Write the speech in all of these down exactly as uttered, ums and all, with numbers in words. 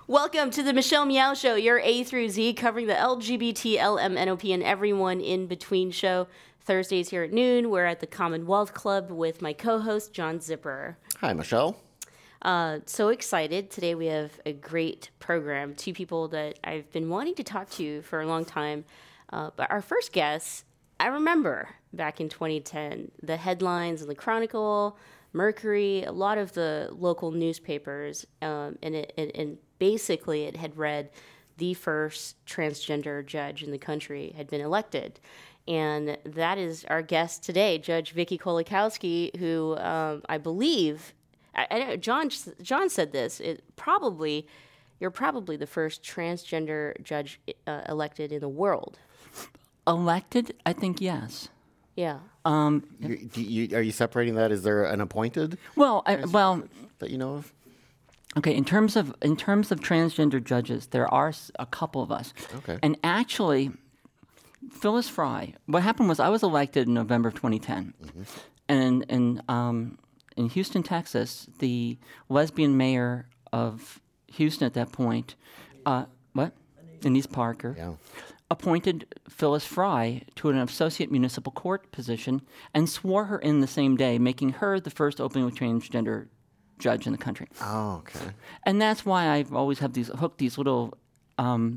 Welcome to the Michelle Meow Show, your A through Z covering the L G B T, L M N O P, and everyone in between show. Thursdays here at noon, we're at the Commonwealth Club with my co-host, John Zipper. Hi, Michelle. Uh, so excited. Today we have a great program. Two people that I've been wanting to talk to for a long time. Uh, but our first guest, I remember back in twenty ten, the headlines in the Chronicle, Mercury, a lot of the local newspapers, um, and, it, and, and basically it had read the first transgender judge in the country had been elected. And that is our guest today, Judge Vicki Kolakowski, who um, I believe, I, I know John John said this, it probably, you're probably the first transgender judge uh, elected in the world. Elected? I think yes. Yeah. Um, You, do you, are you separating that? Is there an appointed well, I, well, that you know of? okay. In terms of in terms of transgender judges, there are s- a couple of us. Okay. And actually, Phyllis Fry. What happened was I was elected in November of twenty ten, mm-hmm. and in um, in Houston, Texas, the lesbian mayor of Houston at that point, uh, what, Denise Parker. Yeah. Appointed Phyllis Fry to an associate municipal court position and swore her in the same day, making her the first openly transgender judge in the country. Oh, okay. And that's why I've always have these hooked these little um,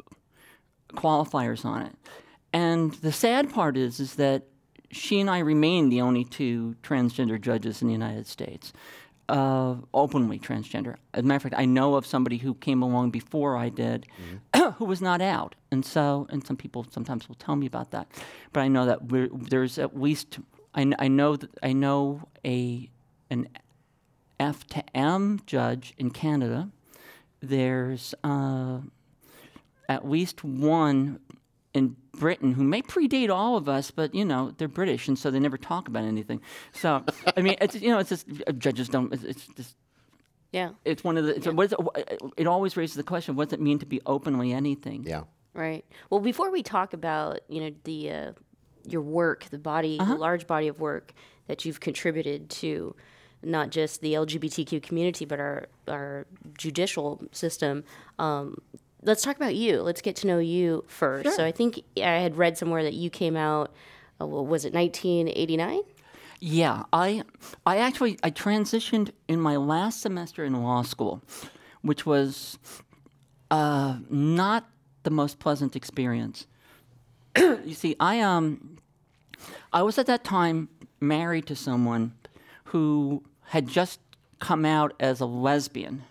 qualifiers on it. And the sad part is, is that she and I remain the only two transgender judges in the United States. Uh, openly transgender. As a matter of fact, I know of somebody who came along before I did, mm-hmm. who was not out, and so and some people sometimes will tell me about that. But I know that we're, there's at least I, kn- I know that I know a an F to M judge in Canada. There's uh, at least one in Britain who may predate all of us, but you know they're British, and so they never talk about anything. So I mean, it's you know, it's just uh, judges don't. It's, it's just Yeah. it's one of the. It's, Yeah. what is it, it always raises the question: what does it mean to be openly anything? Yeah. Right. Well, before we talk about, you know, the uh, your work, the body, Uh-huh. the large body of work that you've contributed to, not just the L G B T Q community, but our our judicial system. Um, let's talk about you. Let's get to know you first. Sure. So I think I had read somewhere that you came out. Uh, what was it, nineteen eighty-nine? Yeah, I I actually I transitioned in my last semester in law school, which was uh, not the most pleasant experience. You see, I um I was at that time married to someone who had just come out as a lesbian,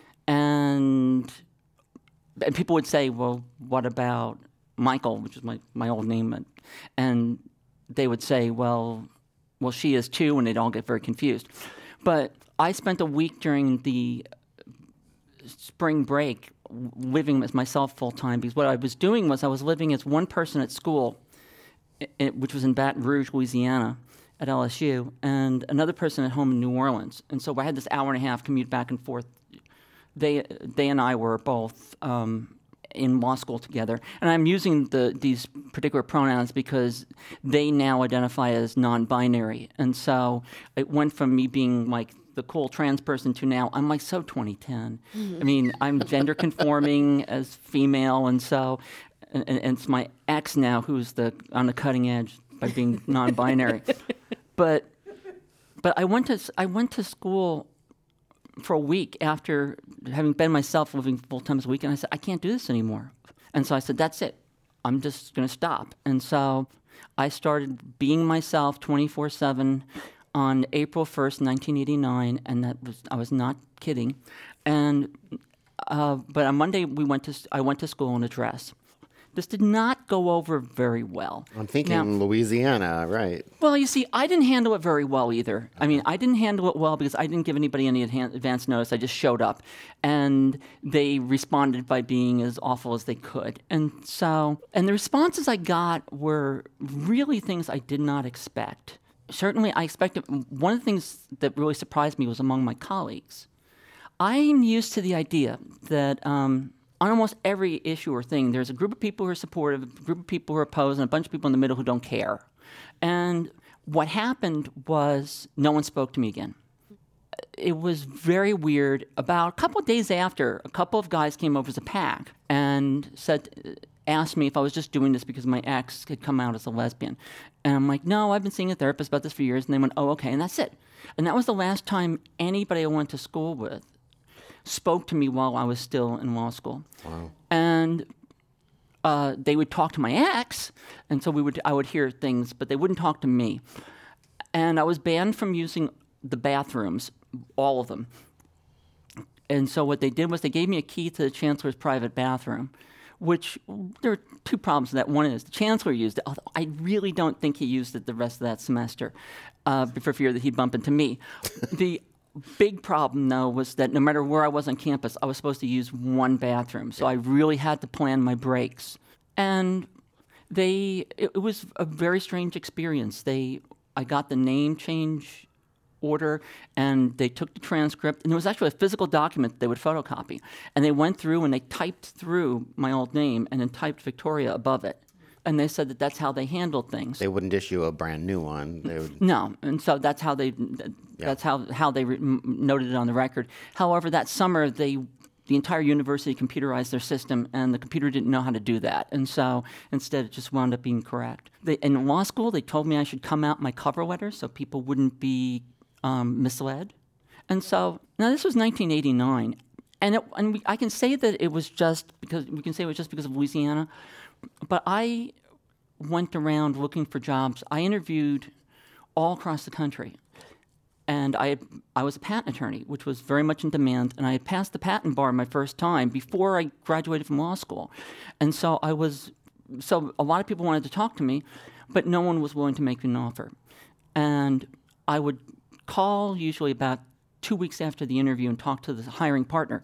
and and people would say, well, what about Michael, which is my, my old name, and, and they would say, well, well, she is too, and they'd all get very confused. But I spent a week during the spring break living as myself full time, because what I was doing was I was living as one person at school, i- which was in Baton Rouge, Louisiana, at L S U, and another person at home in New Orleans. And so I had this hour and a half commute back and forth. They they and I were both um, in law school together, and I'm using the these particular pronouns because they now identify as non-binary, and so it went from me being like the cool trans person to now I'm like so twenty ten. Mm-hmm. I mean, I'm gender conforming as female, and so and, and it's my ex now who's the on the cutting edge by being non-binary. but but I went to I went to school for a week after having been myself living full time as a week, and I said, I can't do this anymore. And so I said, that's it. I'm just going to stop. And so I started being myself twenty-four seven on April first, nineteen eighty-nine, and that was I was not kidding. And uh, but on Monday we went to I went to school in a dress. This did not go over very well. I'm thinking Now, Louisiana, right? well, you see, I didn't handle it very well either. I mean, I didn't handle it well because I didn't give anybody any adhan- advance notice. I just showed up, and they responded by being as awful as they could. And so, and the responses I got were really things I did not expect. Certainly, I expected, one of the things that really surprised me was among my colleagues. I'm used to the idea that um, on almost every issue or thing, there's a group of people who are supportive, a group of people who are opposed, and a bunch of people in the middle who don't care. And what happened was no one spoke to me again. it was very weird. About a couple of days after, a couple of guys came over as a pack and said, asked me if I was just doing this because my ex had come out as a lesbian. And I'm like, no, I've been seeing a therapist about this for years. And they went, oh, okay, and that's it. And that was the last time anybody I went to school with spoke to me while I was still in law school. Wow. And uh, they would talk to my ex, and so we would I would hear things, but they wouldn't talk to me. And I was banned from using the bathrooms, all of them. And so what they did was they gave me a key to the chancellor's private bathroom, which there are two problems with that. One is the chancellor used it, although I really don't think he used it the rest of that semester uh, for fear that he'd bump into me. The big problem, though, was that no matter where I was on campus, I was supposed to use one bathroom. So I really had to plan my breaks. And they, it, it was a very strange experience. They, I got the name change order, and they took the transcript, and there was actually a physical document they would photocopy. And they went through and they typed through my old name and then typed Victoria above it. And they said that that's how they handled things. They wouldn't issue a brand new one. They would. No, and so that's how they that's how how they re- m- noted it on the record. However, that summer they the entire university computerized their system, and the computer didn't know how to do that, and so instead it just wound up being correct. They, in law school, they told me I should come out my cover letter so people wouldn't be um, misled, and so now this was nineteen eighty-nine, and it, and we, I can say that it was just because we can say it was just because of Louisiana. But I went around looking for jobs. I interviewed all across the country. And I had, I was a patent attorney, which was very much in demand. And I had passed the patent bar my first time before I graduated from law school. And so I was, so a lot of people wanted to talk to me, but no one was willing to make me an offer. And I would call usually about two weeks after the interview and talk to the hiring partner.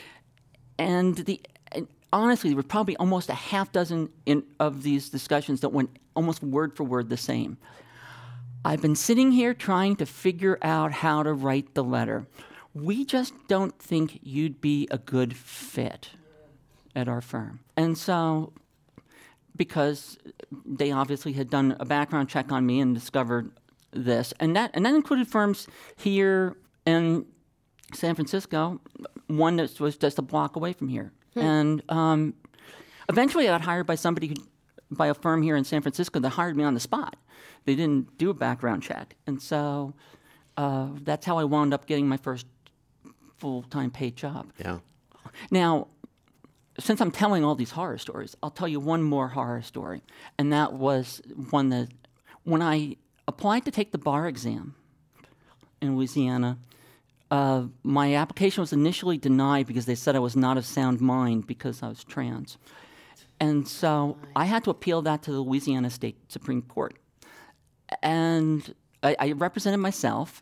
And the honestly, there were probably almost a half dozen in, of these discussions that went almost word for word the same. I've been sitting here trying to figure out how to write the letter. We just don't think you'd be a good fit at our firm. And so, because they obviously had done a background check on me and discovered this, and that and that included firms here in San Francisco, one that was just a block away from here. Hmm. And um, eventually I got hired by somebody, who, by a firm here in San Francisco that hired me on the spot. They didn't do a background check. And so uh, that's how I wound up getting my first full-time paid job. Yeah. Now, since I'm telling all these horror stories, I'll tell you one more horror story. And that was one that when I applied to take the bar exam in Louisiana, Uh, my application was initially denied because they said I was not of sound mind because I was trans. And so I had to appeal that to the Louisiana State Supreme Court. And I, I represented myself.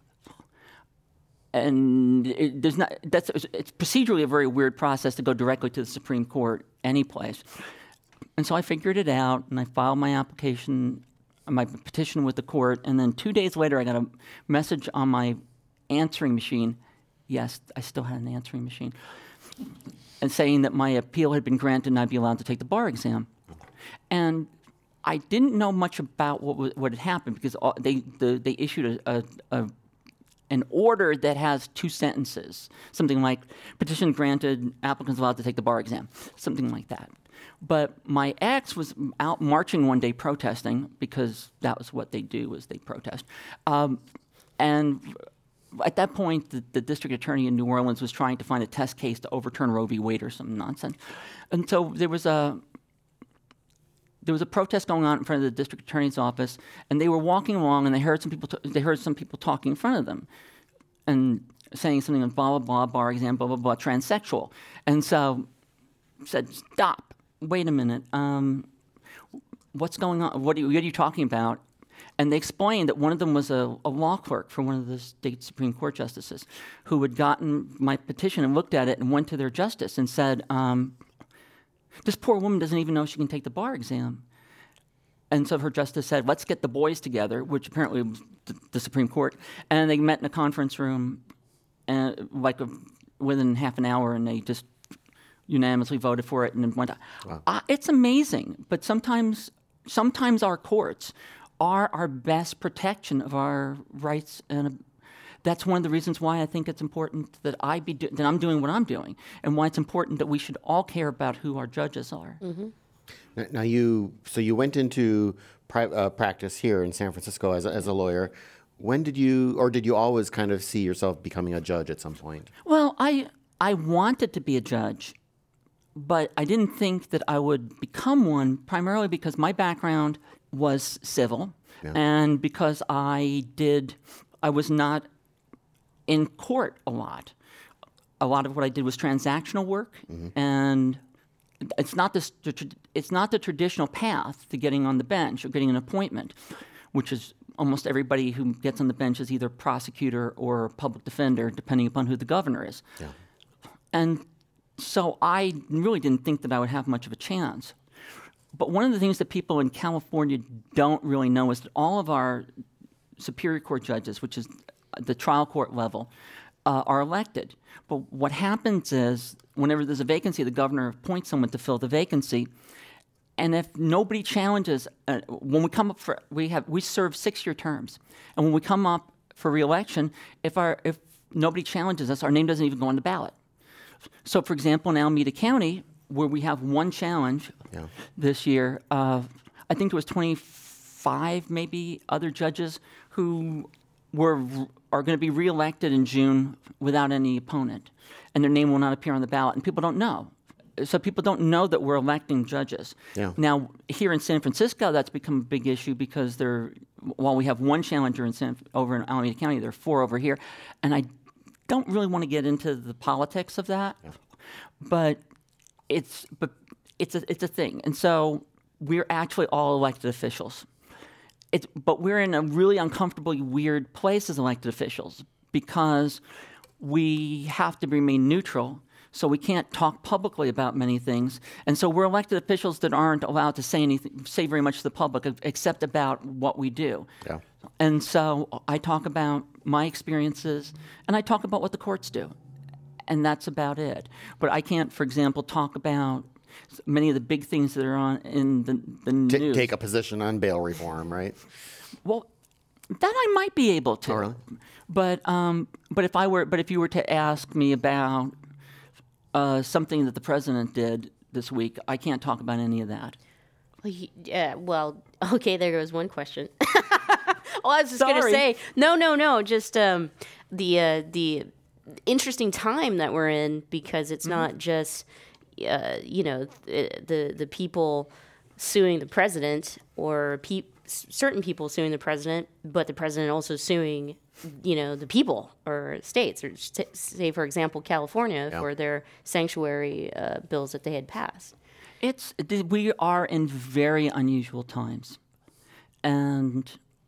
And it, there's not, that's, it's procedurally a very weird process to go directly to the Supreme Court any place. And so I figured it out, and I filed my application, my petition with the court. And then two days later, I got a message on my answering machine, yes, I still had an answering machine, and saying that my appeal had been granted and I'd be allowed to take the bar exam. And I didn't know much about what w- what had happened because all, they the, they issued a, a, a an order that has two sentences, something like petition granted, applicants allowed to take the bar exam, something like that. But my ex was out marching one day protesting because that was what they do, is they protest, um, and at that point, the, the district attorney in New Orleans was trying to find a test case to overturn Roe v. Wade or some nonsense. And so there was a there was a protest going on in front of the district attorney's office, and they were walking along, and they heard some people t- they heard some people talking in front of them, and saying something like blah blah blah, bar exam, blah blah blah, transsexual. And so said, "Stop! Wait a minute. Um, what's going on? What are you, what are you talking about?" And they explained that one of them was a, a law clerk for one of the state Supreme Court justices who had gotten my petition and looked at it and went to their justice and said, um, this poor woman doesn't even know she can take the bar exam. And so her justice said, let's get the boys together, which apparently was the, the Supreme Court, and they met in a conference room and, like a, within half an hour, and they just unanimously voted for it and then went on. Wow. Uh, it's amazing, but sometimes, sometimes our courts are our best protection of our rights, and uh, that's one of the reasons why I think it's important that I be do- that I'm doing what I'm doing, and why it's important that we should all care about who our judges are. Mm-hmm. Now, now you, so you went into pri- uh, practice here in San Francisco as a, as a lawyer. When did you, or did you always kind of see yourself becoming a judge at some point? Well, I I wanted to be a judge, but I didn't think that I would become one, primarily because my background was civil, Yeah. and because I did, I was not in court a lot. A lot of what I did was transactional work, and it's not this, the tra- it's not the traditional path to getting on the bench or getting an appointment, which is almost everybody who gets on the bench is either prosecutor or public defender, depending upon who the governor is. Yeah. And so I really didn't think that I would have much of a chance. But one of the things that people in California don't really know is that all of our Superior Court judges, which is the trial court level, uh, are elected. But what happens is, whenever there's a vacancy, the governor appoints someone to fill the vacancy. And if nobody challenges, uh, when we come up for, we have we serve six-year terms, and when we come up for re-election, if our if nobody challenges us, our name doesn't even go on the ballot. So, for example, in Alameda County, where we have one challenge Yeah. this year, uh, I think there was twenty-five maybe other judges who were are going to be reelected in June without any opponent, and their name will not appear on the ballot, and people don't know. So people don't know that we're electing judges. Yeah. Now, here in San Francisco, that's become a big issue because there, while we have one challenger in San, over in Alameda County, there are four over here, and I don't really want to get into the politics of that, Yeah. but it's but it's a it's a thing, and so we're actually all elected officials. It's but we're in a really uncomfortably weird place as elected officials because we have to remain neutral. So we can't talk publicly about many things, and so we're elected officials that aren't allowed to say anything, say very much to the public, except about what we do. Yeah. And so I talk about my experiences, and I talk about what the courts do, and that's about it. But I can't, for example, talk about many of the big things that are on in the, the T- news. take a position on bail reform, right? Well, that I might be able to. Oh, really? But um, but if I were, but if you were to ask me about uh, something that the president did this week, I can't talk about any of that. Well, you- yeah, well, okay, there goes one question. Well, I was just going to Sorry. say, no, no, no, just um, the uh, the interesting time that we're in, because it's Mm-hmm. not just, uh, you know, the, the the people suing the president, or pe- certain people suing the president, but the president also suing, you know, the people or states, or st- say, for example, California Yeah. for their sanctuary uh, bills that they had passed. It's we are in very unusual times, and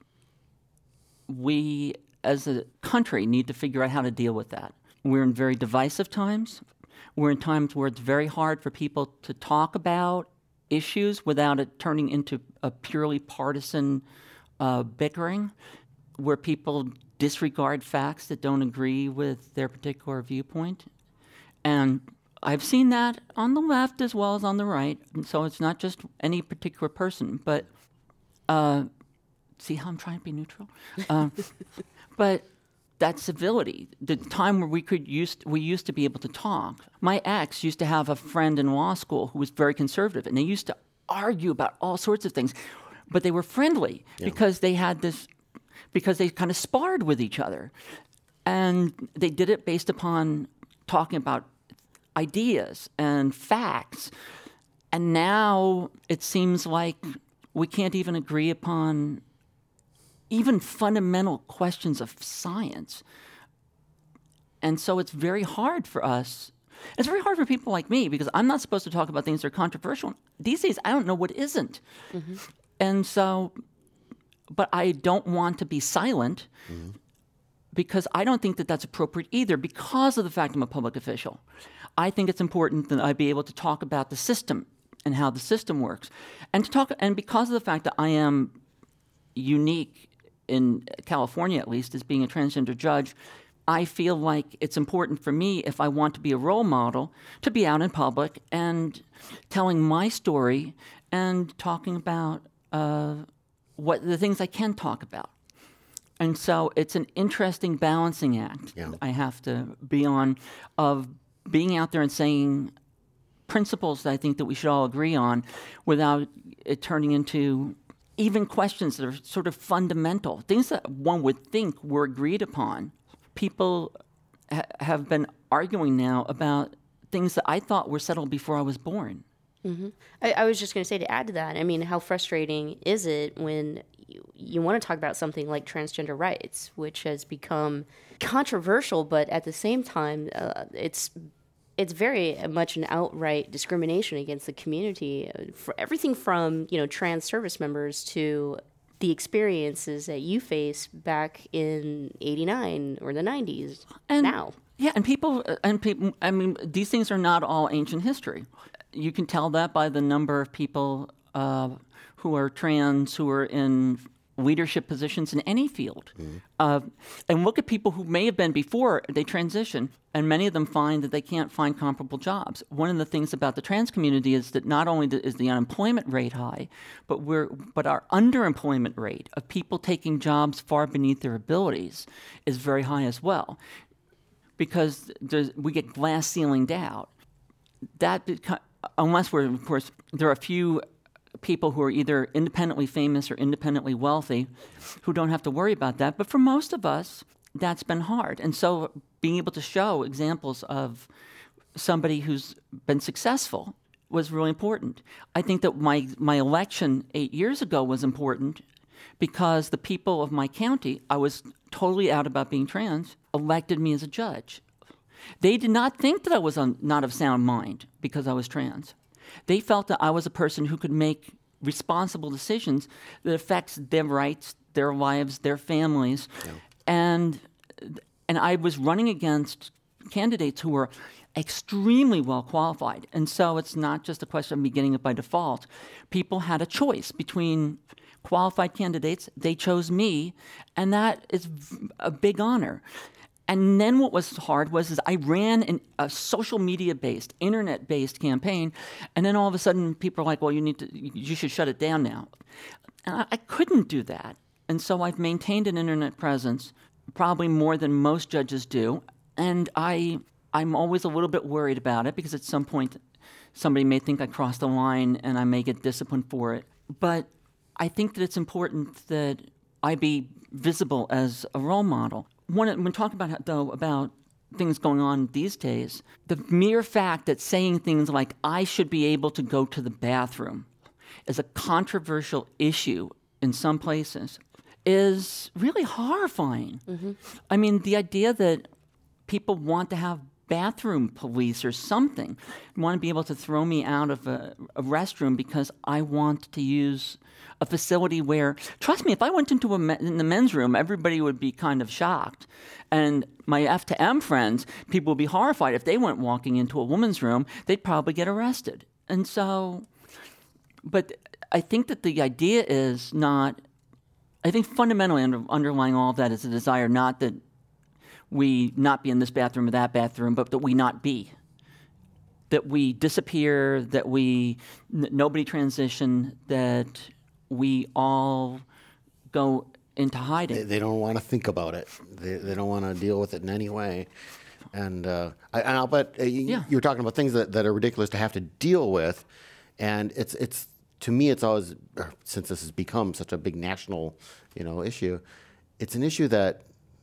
we, as a country, need to figure out how to deal with that. We're in very divisive times. We're in times where it's very hard for people to talk about issues without it turning into a purely partisan uh, bickering, where people disregard facts that don't agree with their particular viewpoint. And I've seen that on the left as well as on the right, and so it's not just any particular person, but uh, see how I'm trying to be neutral? Um, but that civility, the time where we could used we used to be able to talk. My ex used to have a friend in law school who was very conservative, and they used to argue about all sorts of things, but they were friendly Yeah. because they had this, because they kind of sparred with each other, and they did it based upon talking about ideas and facts. And now it seems like we can't even agree upon even fundamental questions of science. And so it's very hard for us. It's very hard for people like me, because I'm not supposed to talk about things that are controversial. These days, I don't know what isn't. Mm-hmm. And so, but I don't want to be silent, mm-hmm. because I don't think that that's appropriate either, because of the fact I'm a public official. I think it's important that I be able to talk about the system and how the system works. And to talk, and because of the fact that I am unique in California, at least, as being a transgender judge, I feel like it's important for me, if I want to be a role model, to be out in public and telling my story and talking about uh, what the things I can talk about. And so it's an interesting balancing act Yeah. I have to be on of being out there and saying principles that I think that we should all agree on without it turning into even questions that are sort of fundamental, things that one would think were agreed upon. People ha- have been arguing now about things that I thought were settled before I was born. Mm-hmm. I, I was just going to say, to add to that, I mean, how frustrating is it when you, you want to talk about something like transgender rights, which has become controversial, but at the same time, uh, it's it's very much an outright discrimination against the community, uh, for everything from, you know, trans service members to the experiences that you face back in eighty-nine or the nineties And now. Yeah, and people, and people, I mean, these things are not all ancient history. You can tell that by the number of people uh, who are trans, who are in leadership positions in any field. Mm-hmm. Uh, and look at people who may have been before they transition, and many of them find that they can't find comparable jobs. One of the things about the trans community is that not only is the unemployment rate high, but we're but our underemployment rate of people taking jobs far beneath their abilities is very high as well, because there's, we get glass ceilinged out. That beca- unless we're, of course, there are a few people who are either independently famous or independently wealthy who don't have to worry about that. But for most of us, that's been hard. And so being able to show examples of somebody who's been successful was really important. I think that my, my election eight years ago was important because the people of my county, I was totally out about being trans, elected me as a judge. They did not think that I was un- not of sound mind because I was trans. They felt that I was a person who could make responsible decisions that affects their rights, their lives, their families. Yeah. And and I was running against candidates who were extremely well qualified. And so it's not just a question of me getting it by default. People had a choice between qualified candidates. They chose me, and that is a big honor. And then what was hard was is I ran an, a social media-based, internet-based campaign, and then all of a sudden people are like, well, you need to, you should shut it down now. And I, I couldn't do that. And so I've maintained an internet presence, probably more than most judges do. And I, I'm always a little bit worried about it because at some point somebody may think I crossed the line and I may get disciplined for it. But I think that it's important that I be visible as a role model. When, when talking about, though, about things going on these days, the mere fact that saying things like, I should be able to go to the bathroom, is a controversial issue in some places, is really horrifying. Mm-hmm. I mean, the idea that people want to have bathroom police or something, want to be able to throw me out of a, a restroom because I want to use a facility where, trust me, if I went into a me- in the men's room, everybody would be kind of shocked. And my F to M friends, people would be horrified. If they went walking into a woman's room, they'd probably get arrested. And so, but I think that the idea is not, I think fundamentally under, underlying all of that is a desire not that we not be in this bathroom or that bathroom, but that we not be. That we disappear, that we, n- nobody transition, that we all go into hiding. They, they don't want to think about it. They, they don't want to deal with it in any way. And uh, I, and I'll bet uh, you, Yeah. you're talking about things that, that are ridiculous to have to deal with. And it's it's to me, it's always, since this has become such a big national, you know, issue, it's an issue that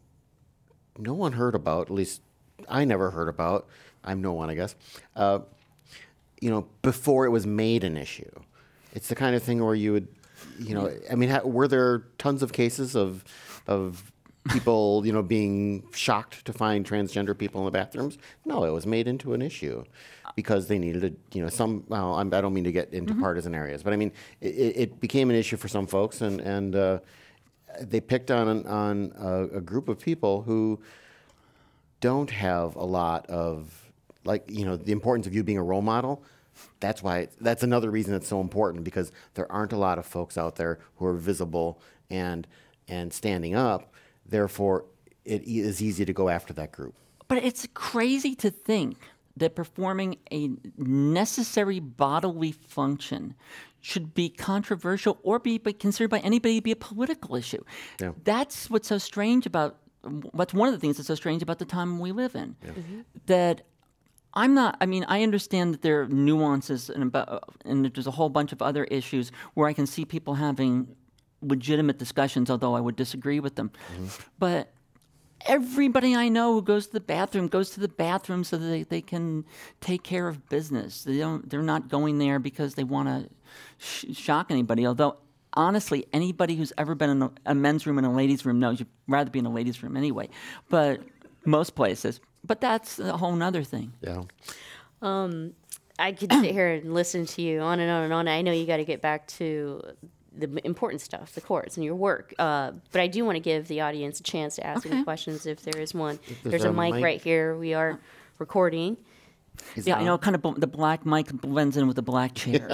no one heard about. At least I never heard about. I'm no one, I guess. Uh, you know, before it was made an issue. It's the kind of thing where you would, you know, I mean, ha- were there tons of cases of of people, you know, being shocked to find transgender people in the bathrooms? No, it was made into an issue because they needed to, you know, some, well, I'm, I don't mean to get into mm-hmm. partisan areas, but I mean, it, it became an issue for some folks, and, and uh, they picked on, on a, a group of people who don't have a lot of, like, you know, the importance of you being a role model. That's why, that's another reason it's so important, because there aren't a lot of folks out there who are visible and and standing up. Therefore, it is easy to go after that group. But it's crazy to think that performing a necessary bodily function should be controversial or be considered by anybody to be a political issue. Yeah. That's what's so strange about, what's one of the things that's so strange about the time we live in. Yeah. Mm-hmm. That I'm not, I mean, I understand that there are nuances and, about, and there's a whole bunch of other issues where I can see people having legitimate discussions, although I would disagree with them. Mm-hmm. But everybody I know who goes to the bathroom goes to the bathroom so that they, they can take care of business. They don't, they're not going there because they want to sh- shock anybody, although honestly, anybody who's ever been in a, a men's room and a ladies' room knows you'd rather be in a ladies' room anyway. But most places. But that's a whole nother thing. Yeah. Um, I could sit here and listen to you on and on and on. I know you got to get back to the important stuff, the courts and your work. Uh, but I do want to give the audience a chance to ask Okay. any questions if there is one. There's There's a a mic, mic. right here. We are recording. Is Yeah, that I know on? kind of bl- the black mic blends in with the black chair.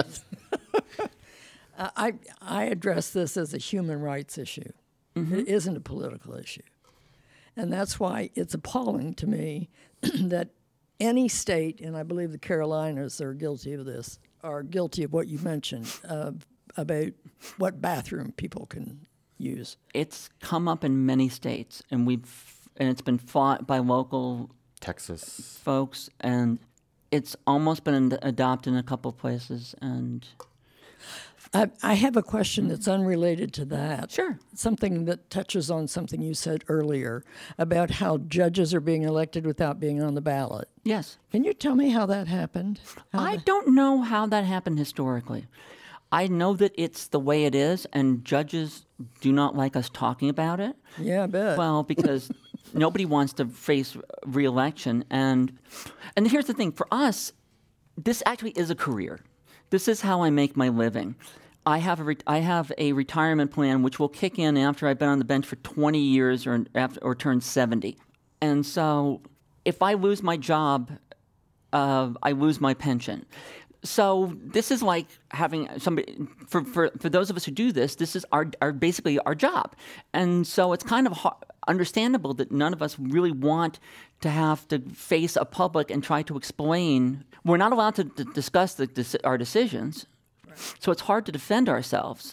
Uh, I I address this as a human rights issue. It isn't a political issue. And that's why it's appalling to me that any state, and I believe the Carolinas are guilty of this, are guilty of what you mentioned uh, about what bathroom people can use. It's come up in many states, and we've and it's been fought by local Texas. folks, and it's almost been ad- adopted in a couple of places. And I, I have a question that's unrelated to that. Sure. Something that touches on something you said earlier about how judges are being elected without being on the ballot. yes, Can you tell me how that happened? How I the- don't know how that happened historically. I know that it's the way it is, and judges do not like us talking about it. yeah, I bet. Well, because nobody wants to face re-election, and and here's the thing: for us, this actually is a career. This is how I make my living. I have a re- I have a retirement plan which will kick in after I've been on the bench for twenty years or after or turn seventy, and so if I lose my job, uh, I lose my pension. So this is like having somebody for, for, for those of us who do this. This is our, our basically our job, and so it's kind of hard, understandable that none of us really want to have to face a public and try to explain. We're not allowed to d- discuss the, deci- our decisions, so it's hard to defend ourselves,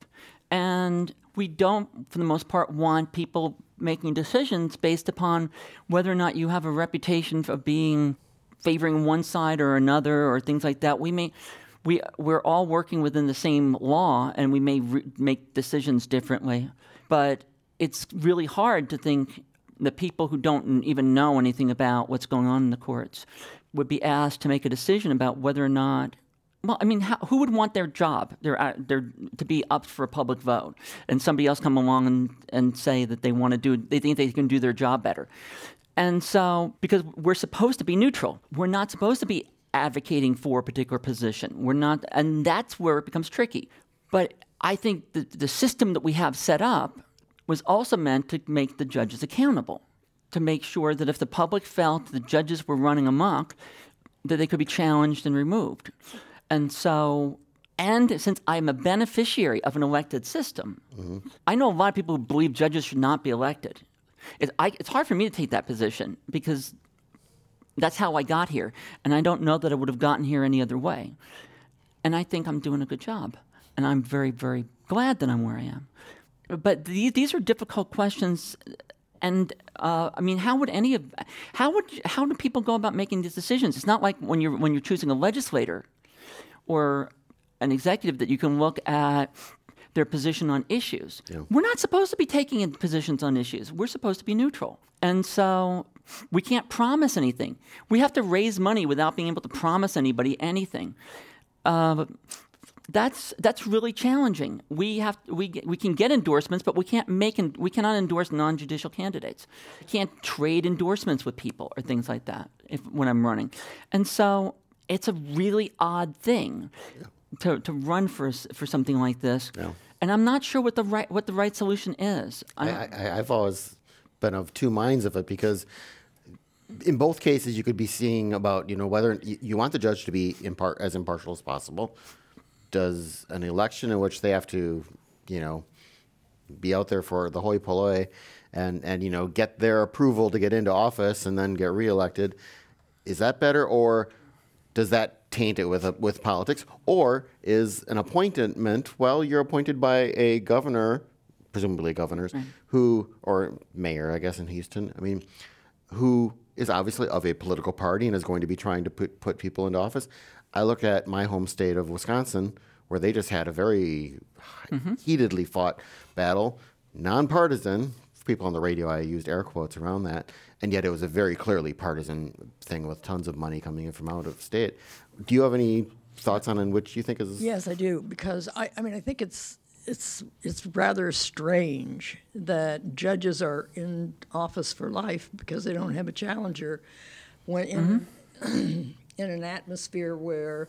and we don't, for the most part, want people making decisions based upon whether or not you have a reputation of being favoring one side or another or things like that. We may, we we're all working within the same law, and we may re- make decisions differently. But it's really hard to think that people who don't even know anything about what's going on in the courts would be asked to make a decision about whether or not. Well, I mean, how, who would want their job, their, uh, their to be up for a public vote, and somebody else come along and, and say that they want to do, they think they can do their job better. And so, because we're supposed to be neutral, we're not supposed to be advocating for a particular position. We're not, and that's where it becomes tricky. But I think the, the system that we have set up was also meant to make the judges accountable, to make sure that if the public felt the judges were running amok, that they could be challenged and removed. And so, and since I'm a beneficiary of an elected system, mm-hmm. I know a lot of people who believe judges should not be elected. It, I, it's hard for me to take that position because that's how I got here, and I don't know that I would have gotten here any other way. And I think I'm doing a good job, and I'm very, very glad that I'm where I am. But these, these are difficult questions, and uh, I mean, how would any of how would how do people go about making these decisions? It's not like when you're when you're choosing a legislator or an executive that you can look at their position on issues. Yeah. We're not supposed to be taking in positions on issues. We're supposed to be neutral. And so we can't promise anything. We have to raise money without being able to promise anybody anything. Uh, that's that's really challenging. We have we get, we can get endorsements, but we can't make en- we cannot endorse non-judicial candidates. We can't trade endorsements with people or things like that if when I'm running. And so it's a really odd thing. Yeah. To, to run for for something like this, Yeah. and I'm not sure what the right what the right solution is. I, I, I've always been of two minds of it because in both cases you could be seeing about you know whether you, you want the judge to be impar- as impartial as possible. Does an election in which they have to you know be out there for the hoi polloi and and you know get their approval to get into office and then get reelected? Is that better, or does that taint it with, a, with politics? Or is an appointment, well, you're appointed by a governor, presumably governors, right. who, or mayor, I guess, in Houston, I mean, who is obviously of a political party and is going to be trying to put, put people into office. I look at my home state of Wisconsin, where they just had a very mm-hmm. heatedly fought battle, nonpartisan. For people on the radio, I used air quotes around that, and yet it was a very clearly partisan thing with tons of money coming in from out of state. Do you have any thoughts on in which you think is? Yes, I do, because I, I mean, I think it's it's it's rather strange that judges are in office for life because they don't have a challenger, when in mm-hmm. in an atmosphere where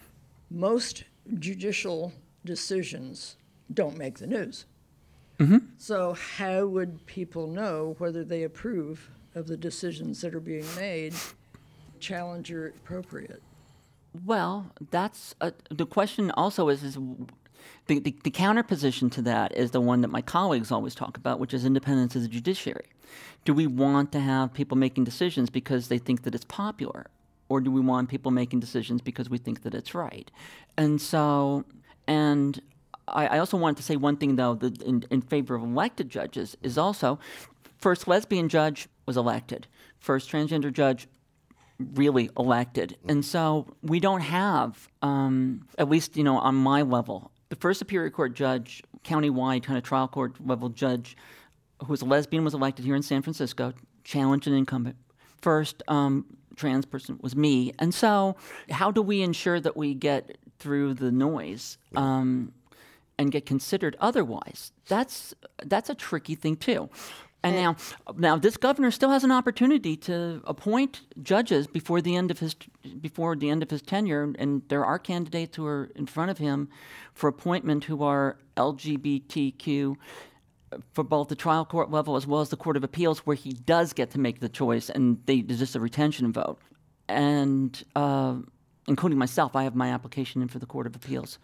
most judicial decisions don't make the news. Mm-hmm. So how would people know whether they approve of the decisions that are being made, challenger appropriate? Well, that's a, the question also is, is the, the, the counter position to that is the one that my colleagues always talk about, which is independence of the judiciary. Do we want to have people making decisions because they think that it's popular? Or do we want people making decisions because we think that it's right? And so, and I, I also wanted to say one thing, though, that in, in favor of elected judges is also, first lesbian judge was elected. First transgender judge really elected. And so we don't have, um, at least, you know, on my level, the first Superior Court judge, countywide kind of trial court level judge, who was a lesbian, was elected here in San Francisco, challenged an incumbent. First um, trans person was me. And so how do we ensure that we get through the noise um, and get considered otherwise? That's that's a tricky thing, too. And now, now this governor still has an opportunity to appoint judges before the end of his before the end of his tenure, and there are candidates who are in front of him for appointment who are L G B T Q for both the trial court level as well as the Court of Appeals, where he does get to make the choice, and they there's just a retention vote. And uh, including myself, I have my application in for the Court of Appeals.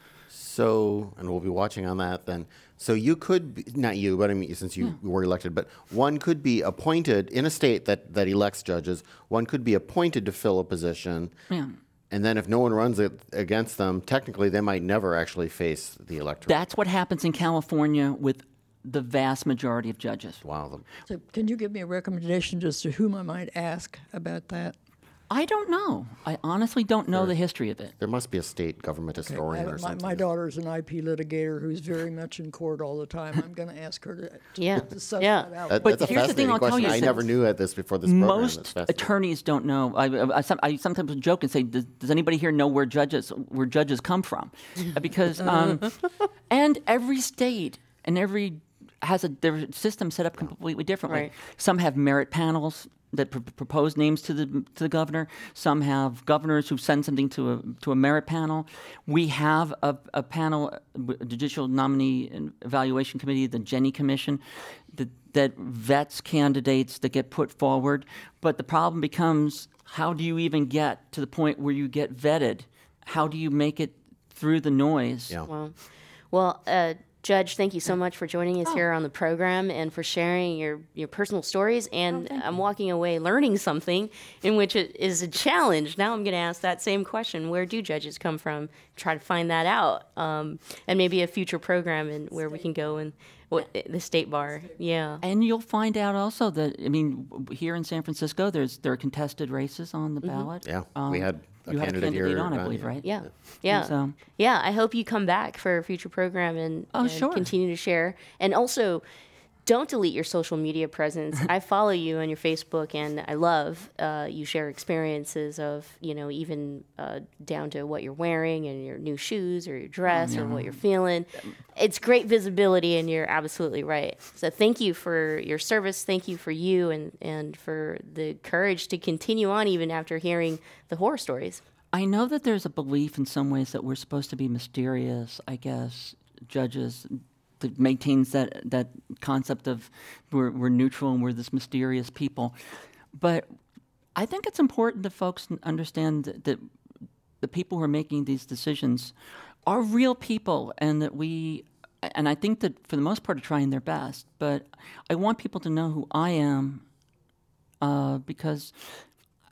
So, and we'll be watching on that then. So you could, be, not you, but I mean, since you yeah. were elected, but one could be appointed in a state that, that elects judges, one could be appointed to fill a position. Yeah. And then if no one runs it against them, technically they might never actually face the electorate. That's what happens in California with the vast majority of judges. Wow. So can you give me a recommendation as to whom I might ask about that? I don't know. I honestly don't know there, the history of it. There must be a state government okay. historian I, or my, something. My daughter's an I P litigator who's very much in court all the time. I'm going to ask her to, yeah. to suss yeah. that out. That, but that's here's a the thing I'll question. tell you. I never knew at this before this program. Most attorneys don't know. I, I, I, I sometimes joke and say, does, does anybody here know where judges where judges come from? Because um, and every state and every has a their system set up completely differently. Right. Some have merit panels that pr- propose names to the to the governor. Some have governors who send something to a to a merit panel. We have a, a panel, a Judicial Nominee and Evaluation Committee, the Jenny Commission, that that vets candidates that get put forward. But the problem becomes, how do you even get to the point where you get vetted? How do you make it through the noise? Yeah. Well, well. Uh, Judge, thank you so much for joining us oh. here on the program and for sharing your, your personal stories. And oh, I'm walking away learning something in which it is a challenge. Now I'm going to ask that same question. Where do judges come from? Try to find that out. Um, and maybe a future program and where we can go and what, the state bar. Yeah. And you'll find out also that, I mean, here in San Francisco, there's there are contested races on the mm-hmm. ballot. Yeah, um, we had a you candidate, had a candidate here on, I uh, believe, yeah. right? Yeah, yeah, so, yeah. I hope you come back for a future program and, oh, and sure. continue to share. And also, don't delete your social media presence. I follow you on your Facebook, and I love uh, you share experiences of, you know, even uh, down to what you're wearing and your new shoes or your dress or what you're feeling. It's great visibility, and you're absolutely right. So thank you for your service. Thank you for you and, and for the courage to continue on even after hearing the horror stories. I know that there's a belief in some ways that we're supposed to be mysterious, I guess, judges that maintains that that concept of we're, we're neutral and we're this mysterious people. But I think it's important that folks understand that, that the people who are making these decisions are real people, and that we, and I think that for the most part are trying their best, but I want people to know who I am uh, because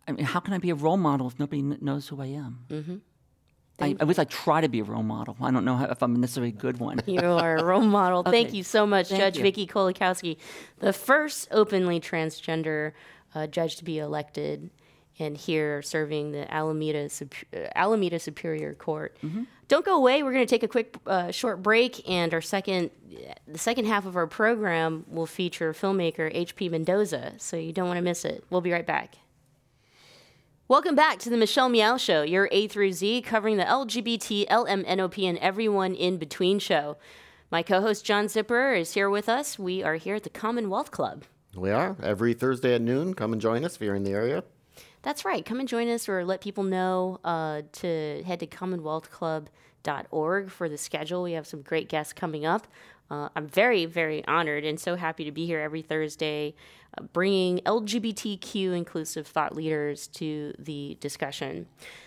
I mean, how can I be a role model if nobody kn- knows who I am? Mm-hmm. I, at least I try to be a role model. I don't know how, if I'm necessarily a good one. You are a role model. Okay. Thank you so much, Thank Judge you. Vicky Kolakowski, the first openly transgender uh, judge to be elected, and here serving the Alameda Sup- uh, Alameda Superior Court. Mm-hmm. Don't go away. We're going to take a quick, uh, short break, and our second, the second half of our program will feature filmmaker H P Mendoza. So you don't want to miss it. We'll be right back. Welcome back to the Michelle Meow Show, your A through Z, covering the L G B T, L M N O P, and everyone in between show. My co-host John Zipper is here with us. We are here at the Commonwealth Club. We are. Every Thursday at noon, come and join us if you're in the area. That's right. Come and join us, or let people know uh, to head to commonwealth club dot org for the schedule. We have some great guests coming up. Uh, I'm very, very honored and so happy to be here every Thursday, uh, bringing L G B T Q inclusive thought leaders to the discussion.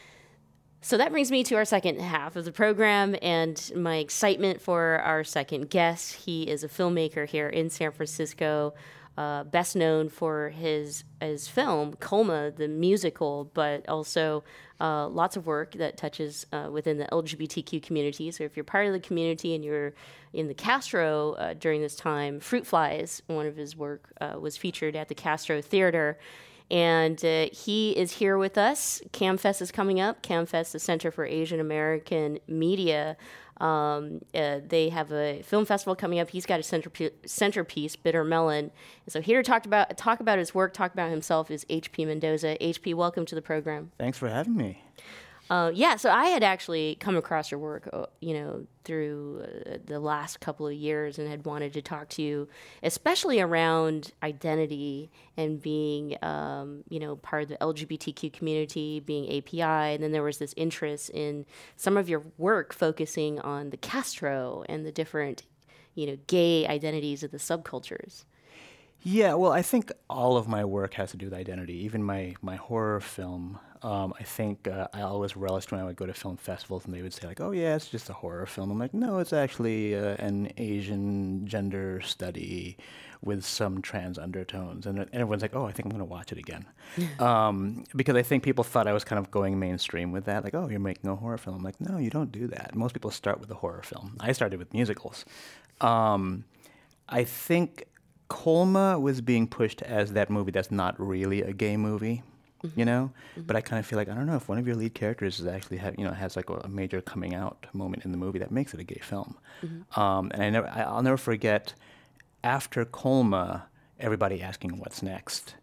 So that brings me to our second half of the program and my excitement for our second guest. He is a filmmaker here in San Francisco, uh, best known for his his film Colma, the musical, but also uh, lots of work that touches uh, within the L G B T Q community. So if you're part of the community and you're in the Castro uh, during this time, Fruit Flies, one of his work, uh, was featured at the Castro Theater. And uh, he is here with us. CAMFest is coming up. CAMFest, the Center for Asian American Media. Um, uh, they have a film festival coming up. He's got a centerp- centerpiece, Bitter Melon. And so here to talk about talk about his work, talk about himself is H P Mendoza. H P, welcome to the program. Thanks for having me. Uh, yeah, so I had actually come across your work, uh, you know, through uh, the last couple of years and had wanted to talk to you, especially around identity and being, um, you know, part of the L G B T Q community, being A P I. And then there was this interest in some of your work focusing on the Castro and the different, you know, gay identities of the subcultures. Yeah, well, I think all of my work has to do with identity. Even my, my horror film, um, I think uh, I always relished when I would go to film festivals and they would say like, oh yeah, it's just a horror film. I'm like, no, it's actually uh, an Asian gender study with some trans undertones. And, and everyone's like, oh, I think I'm going to watch it again. um, because I think people thought I was kind of going mainstream with that. Like, oh, you're making a horror film. I'm like, no, you don't do that. Most people start with a horror film. I started with musicals. Um, I think Colma was being pushed as that movie that's not really a gay movie, mm-hmm. you know? Mm-hmm. But I kind of feel like, I don't know, if one of your lead characters is actually, have, you know, has like a, a major coming out moment in the movie, that makes it a gay film. Mm-hmm. Um, and I never, I, I'll never forget, after Colma, everybody asking what's next.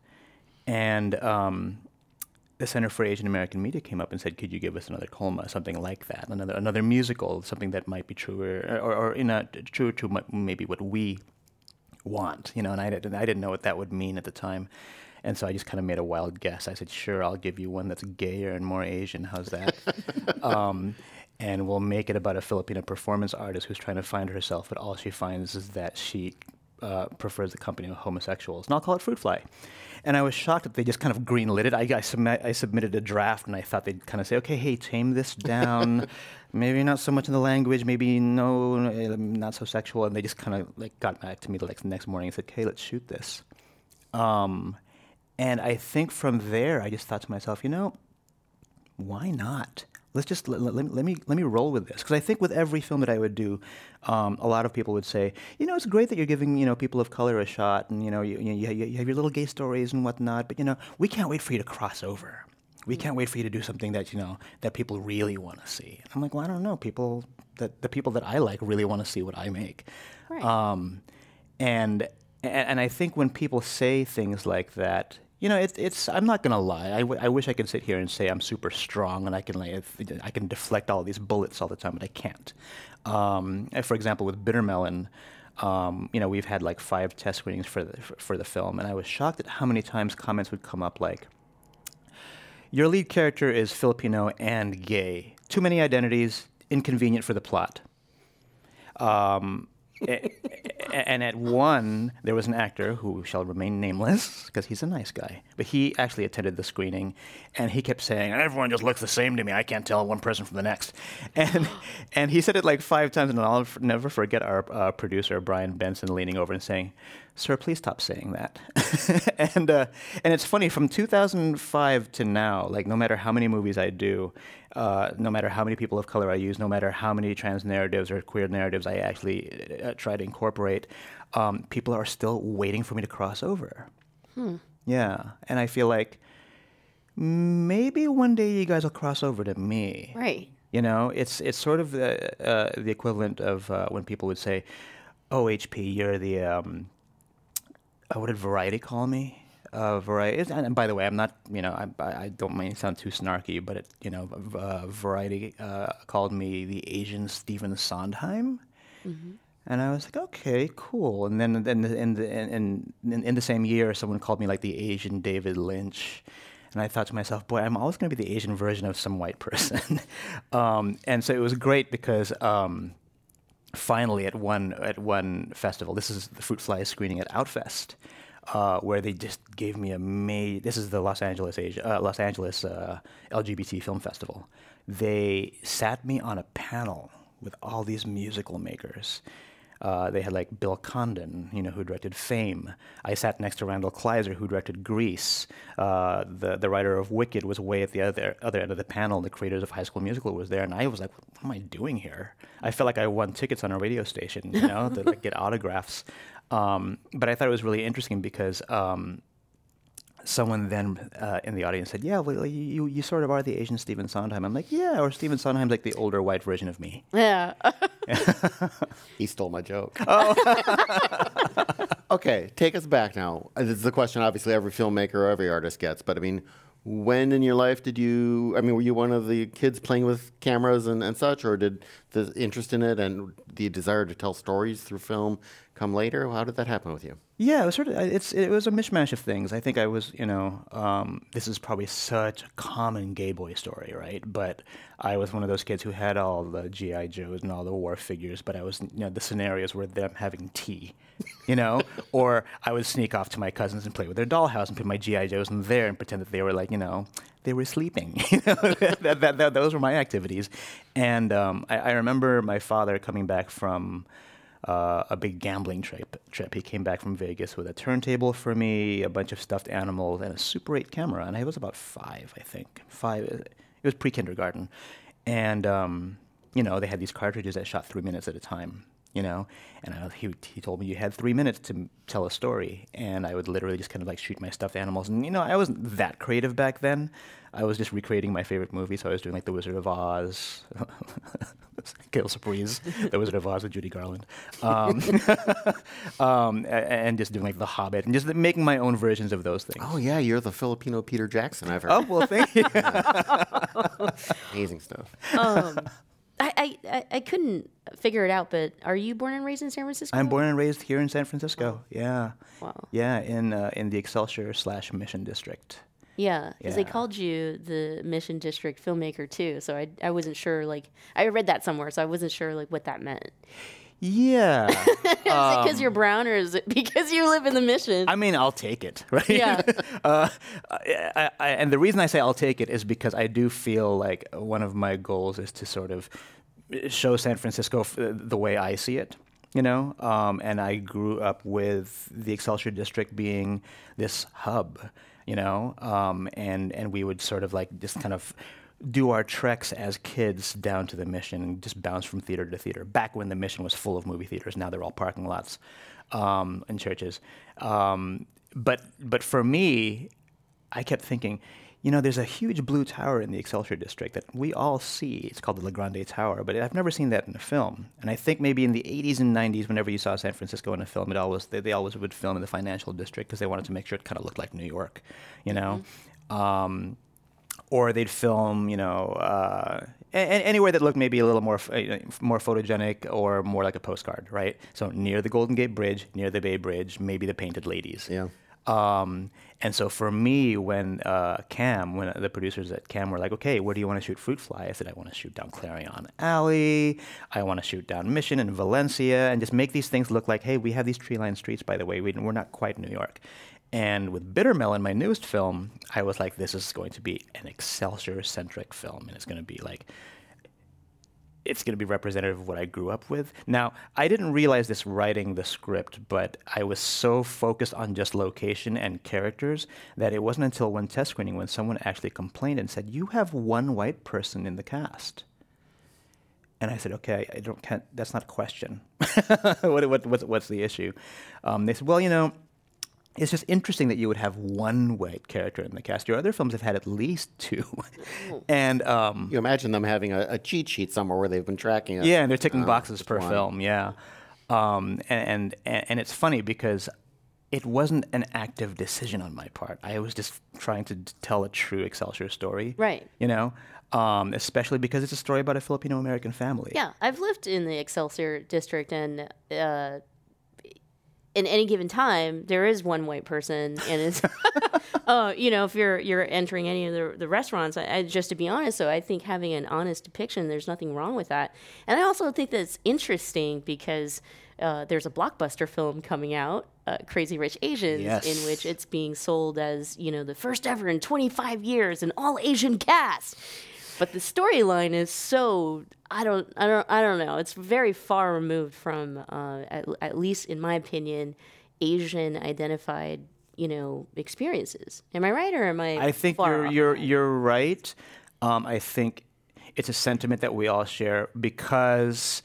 And um, the Center for Asian American Media came up and said, could you give us another Colma, something like that, another another musical, something that might be truer, or, or in a, truer to maybe what we want, you know, and I didn't, I didn't know what that would mean at the time. And so I just kind of made a wild guess. I said, sure, I'll give you one that's gayer and more Asian. How's that? um, and we'll make it about a Filipino performance artist who's trying to find herself, but all she finds is that she uh, prefers the company of homosexuals. And I'll call it Fruit Fly. And I was shocked that they just kind of greenlit it. I, I, submit, I submitted a draft, and I thought they'd kind of say, okay, hey, tame this down. Maybe not so much in the language, maybe no, not so sexual. And they just kind of like got back to me like the next morning and said, okay, let's shoot this. Um, and I think from there, I just thought to myself, you know, why not? Let's just let, let, let me let me roll with this, because I think with every film that I would do, um, a lot of people would say, you know, it's great that you're giving, you know, people of color a shot, and you know, you, you, you, you have your little gay stories and whatnot, but you know, we can't wait for you to cross over. We can't wait for you to do something that, you know, that people really want to see. I'm like, well, I don't know. People that the people that I like really want to see what I make. Right. Um, and, and and I think when people say things like that, you know, it, it's. I'm not gonna lie. I, w- I wish I could sit here and say I'm super strong and I can like I can deflect all these bullets all the time, but I can't. Um, for example, with Bitter Melon, um, you know, we've had like five test screenings for the for, for the film, and I was shocked at how many times comments would come up like, your lead character is Filipino and gay. Too many identities, inconvenient for the plot. Um, and at one, there was an actor who shall remain nameless because he's a nice guy. But he actually attended the screening, and he kept saying, "Everyone just looks the same to me. I can't tell one person from the next." And and he said it like five times, and I'll f- never forget our uh, producer Brian Benson leaning over and saying, "Sir, please stop saying that." and uh, and it's funny, from two thousand five to now, like no matter how many movies I do, uh, no matter how many people of color I use, no matter how many trans narratives or queer narratives I actually uh, try to incorporate, um, people are still waiting for me to cross over. Hmm. Yeah, and I feel like maybe one day you guys will cross over to me. Right. You know, it's it's sort of the uh, the equivalent of uh, when people would say, "Oh, H P, you're the um, uh, what did Variety call me?" Uh, Variety, and by the way, I'm not, you know, I, I don't mean to sound too snarky, but it, you know, uh, Variety uh, called me the Asian Stephen Sondheim, Mm-hmm. and I was like, okay, cool. And then, then in the in, in in the same year, someone called me like the Asian David Lynch, and I thought to myself, boy, I'm always going to be the Asian version of some white person, um, and so it was great because. Um, Finally, at one at one festival, this is the Fruit Fly screening at Outfest, uh, where they just gave me a ma- This is the Los Angeles Asia, uh, Los Angeles uh, L G B T Film Festival. They sat me on a panel with all these musical makers. Uh, they had like Bill Condon, you know, who directed Fame. I sat next to Randall Kleiser, who directed Grease. Uh, the the writer of Wicked was way at the other other end of the panel. The creators of High School Musical was there, and I was like, "What am I doing here?" I felt like I won tickets on a radio station, you know, to like, get autographs. Um, but I thought it was really interesting because um, someone then uh, in the audience said, "Yeah, well, you you sort of are the Asian Stephen Sondheim." I'm like, "Yeah," or Stephen Sondheim's like the older white version of me. Yeah. He stole my joke. Oh. Okay, take us back now. Uh, This is a question obviously every filmmaker or every artist gets, but I mean, when in your life did you, I mean, were you one of the kids playing with cameras and, and such, or did the interest in it and the desire to tell stories through film come later? How did that happen with you? Yeah, it was sort of. It's it was a mishmash of things. I think I was, you know, um, this is probably such a common gay boy story, right? But I was one of those kids who had all the G I Joes and all the war figures, but I was, you know, the scenarios were them having tea, you know, or I would sneak off to my cousins and play with their dollhouse and put my G I Joes in there and pretend that they were like, you know, they were sleeping. You know, that, that, that, those were my activities, and um, I, I remember my father coming back from. Uh, a big gambling trip. Trip. He came back from Vegas with a turntable for me, a bunch of stuffed animals, and a Super eight camera. And I was about five, I think. Five. It was pre-kindergarten, and um, you know, they had these cartridges that shot three minutes at a time. You know, and I, he he told me you had three minutes to m- tell a story, and I would literally just kind of like shoot my stuffed animals. And you know, I wasn't that creative back then. I was just recreating my favorite movies. So I was doing like The Wizard of Oz, Gail Surprise, The Wizard of Oz with Judy Garland, um, um, and just doing like The Hobbit, and just making my own versions of those things. Oh yeah, you're the Filipino Peter Jackson, I've heard. Oh well, thank you. Amazing stuff. Um, I, I, I couldn't figure it out, but are you born and raised in San Francisco? I'm born and raised here in San Francisco. Yeah. Wow. Yeah, in uh, in the Excelsior slash Mission District. Yeah, because they Yeah. called you the Mission District filmmaker too. So I, I wasn't sure. Like I read that somewhere, so I wasn't sure like what that meant. Yeah. Is it because you're brown, or is it because you live in the Mission? I mean, I'll take it, right? Yeah. uh, I, I, and the reason I say I'll take it is because I do feel like one of my goals is to sort of show San Francisco f- the way I see it, you know? Um, and I grew up with the Excelsior District being this hub, you know? Um, and, and we would sort of like just kind of do our treks as kids down to the Mission and just bounce from theater to theater. Back when the Mission was full of movie theaters, now they're all parking lots um, and churches. Um, but but for me, I kept thinking, you know, there's a huge blue tower in the Excelsior District that we all see. It's called the La Grande Tower, but I've never seen that in a film. And I think maybe in the eighties and nineties, whenever you saw San Francisco in a film, it always they, they always would film in the financial district because they wanted to make sure it kind of looked like New York, you know. Mm-hmm. Um, or they'd film, you know, uh, a- anywhere that looked maybe a little more f- uh, more photogenic or more like a postcard, right? So near the Golden Gate Bridge, near the Bay Bridge, maybe the Painted Ladies. Yeah. Um, and so for me, when uh, Cam, when the producers at Cam were like, okay, where do you want to shoot Fruit Fly? I said, I want to shoot down Clarion Alley. I want to shoot down Mission and Valencia and just make these things look like, hey, we have these tree-lined streets, by the way. We, we're not quite New York. And with Bitter Melon, my newest film, I was like, this is going to be an Excelsior-centric film. And it's going to be like, it's going to be representative of what I grew up with. Now, I didn't realize this writing the script, but I was so focused on just location and characters that it wasn't until one test screening when someone actually complained and said, you have one white person in the cast. And I said, okay, I don't, can't, that's not a question. what, what, what's, what's the issue? Um, they said, well, you know, it's just interesting that you would have one white character in the cast. Your other films have had at least two. and um, You imagine them having a, a cheat sheet somewhere where they've been tracking it. Yeah, and they're ticking uh, boxes per one. film, yeah. Um, and, and and it's funny because it wasn't an active decision on my part. I was just trying to d- tell a true Excelsior story. Right. You know, um, especially because it's a story about a Filipino-American family. Yeah, I've lived in the Excelsior district, and uh, in any given time, there is one white person, and it's, uh, you know, if you're you're entering any of the, the restaurants, I, I, just to be honest, so I think having an honest depiction, there's nothing wrong with that. And I also think that's interesting because uh, there's a blockbuster film coming out, uh, Crazy Rich Asians, yes. in which it's being sold as, you know, the first ever in twenty-five years, an all-Asian cast. But the storyline is so I don't I don't I don't know. It's very far removed from uh, at, at least in my opinion, Asian identified, you know, experiences. Am I right or am I? I think far you're off? you're you're right. Um, I think it's a sentiment that we all share because,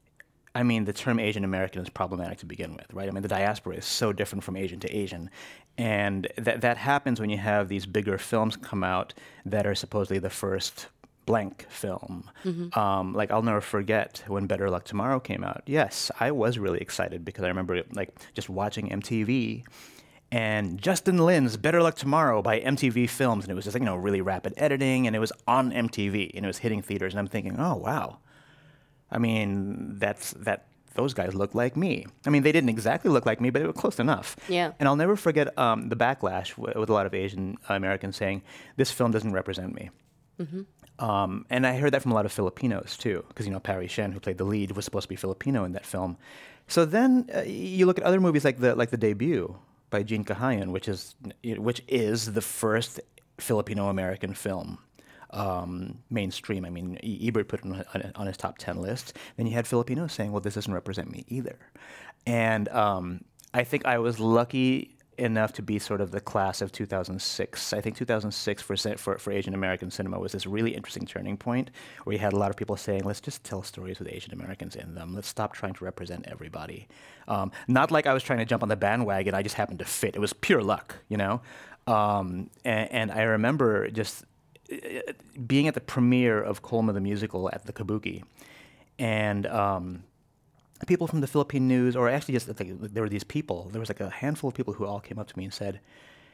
I mean, the term Asian American is problematic to begin with, right? I mean, the diaspora is so different from Asian to Asian. And that that happens when you have these bigger films come out that are supposedly the first blank film. Mm-hmm. Um, like, I'll never forget when Better Luck Tomorrow came out. Yes, I was really excited because I remember, like, just watching M T V and Justin Lin's Better Luck Tomorrow by M T V Films. And it was just, like, you know, really rapid editing, and it was on M T V, and it was hitting theaters. And I'm thinking, oh, wow. I mean, that's that. Those guys look like me. I mean, they didn't exactly look like me, but they were close enough. Yeah. And I'll never forget um, the backlash w- with a lot of Asian Americans saying, this film doesn't represent me. Mm-hmm. Um, and I heard that from a lot of Filipinos, too, because, you know, Parry Shen, who played the lead, was supposed to be Filipino in that film. So then uh, you look at other movies like the like the Debut by Gene Kahayan, which is which is the first Filipino-American film. Um, mainstream. I mean, e- Ebert put it on, on, on his top ten list. Then you had Filipinos saying, well, this doesn't represent me either. And um, I think I was lucky enough to be sort of the class of two thousand six. I think two thousand six for, for, for Asian American cinema was this really interesting turning point where you had a lot of people saying, let's just tell stories with Asian Americans in them. Let's stop trying to represent everybody. Um, not like I was trying to jump on the bandwagon. I just happened to fit. It was pure luck, you know? Um, and, and I remember just being at the premiere of Colma the Musical at the Kabuki, and um, people from the Philippine News, or actually just like, there were these people, there was like a handful of people who all came up to me and said,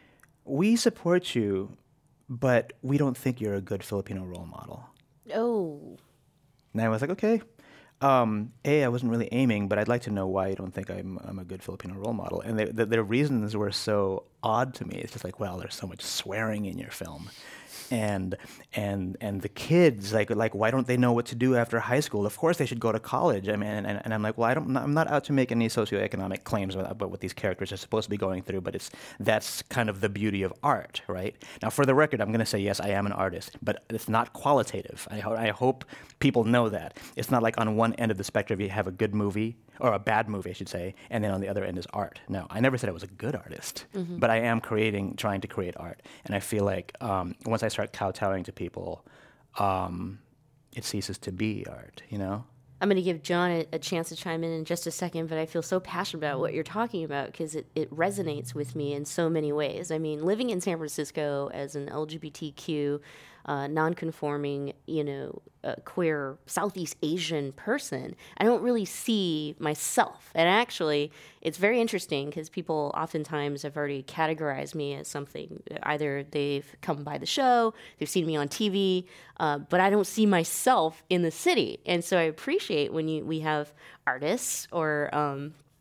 we support you, but we don't think you're a good Filipino role model. Oh. And I was like, okay. Um, a, I wasn't really aiming, but I'd like to know why you don't think I'm I'm a good Filipino role model. And they, the, their reasons were so odd to me. It's just like, well, there's so much swearing in your film. And and and the kids, like like why don't they know what to do after high school? Of course they should go to college. I mean, and, and I'm like, well, I don't, I'm not out to make any socioeconomic claims about, about what these characters are supposed to be going through, but it's that's kind of the beauty of art, right? Now, for the record, I'm going to say yes, I am an artist, but it's not qualitative. I, ho- I hope people know that. It's not like on one end of the spectrum you have a good movie, or a bad movie, I should say, and then on the other end is art. No, I never said I was a good artist, mm-hmm. but I am creating, trying to create art. And I feel like um, once I start kowtowing to people, um, it ceases to be art, you know? I'm going to give John a, a chance to chime in in just a second, but I feel so passionate about what you're talking about because it, it resonates with me in so many ways. I mean, living in San Francisco as an L G B T Q, uh, non-conforming, you know, uh, queer Southeast Asian person, I don't really see myself. And actually, it's very interesting because people oftentimes have already categorized me as something. Either they've come by the show, they've seen me on T V, uh, but I don't see myself in the city. And so I appreciate when you we have artists or um,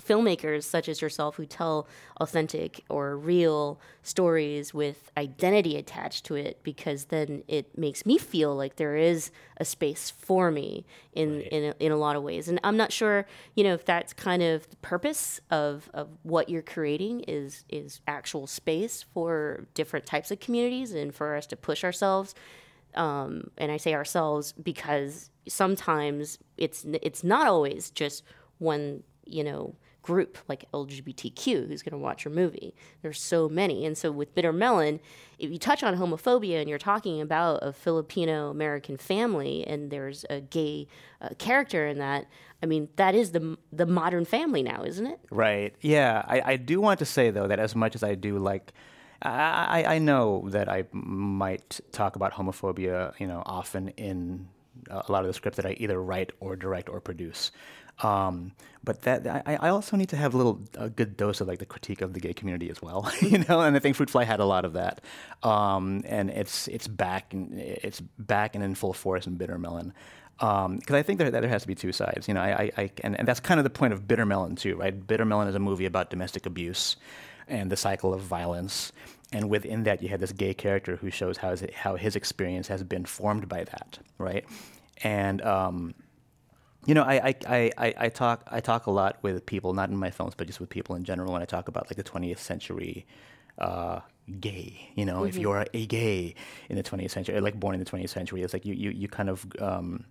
filmmakers such as yourself who tell authentic or real stories with identity attached to it, because then it makes me feel like there is a space for me in right. in, a, in a lot of ways. And I'm not sure, you know, if that's kind of the purpose of, of what you're creating is is actual space for different types of communities and for us to push ourselves. Um, and I say ourselves because sometimes it's it's not always just one, you know, group like L G B T Q who's going to watch your movie. There's so many. And so with Bitter Melon, if you touch on homophobia and you're talking about a Filipino American family and there's a gay uh, character in that, I mean, that is the the modern family now, isn't it? Right. Yeah. I, I do want to say, though, that as much as I do like, I, I know that I might talk about homophobia, you know, often in a lot of the scripts that I either write or direct or produce. Um, but that I, I also need to have a little a good dose of like the critique of the gay community as well, you know. And I think Fruit Fly had a lot of that, um, and it's it's back and it's back and in full force in Bitter Melon, because um, I think there there has to be two sides, you know. I, I, I and, and that's kind of the point of Bitter Melon too, right? Bitter Melon is a movie about domestic abuse and the cycle of violence, and within that you have this gay character who shows how his, how his experience has been formed by that, right? And um, you know, I, I, I, I talk I talk a lot with people, not in my films, but just with people in general, when I talk about like the twentieth century uh, gay. You know, mm-hmm. if you're a gay in the twentieth century, or like born in the twentieth century, it's like you you, you kind of um,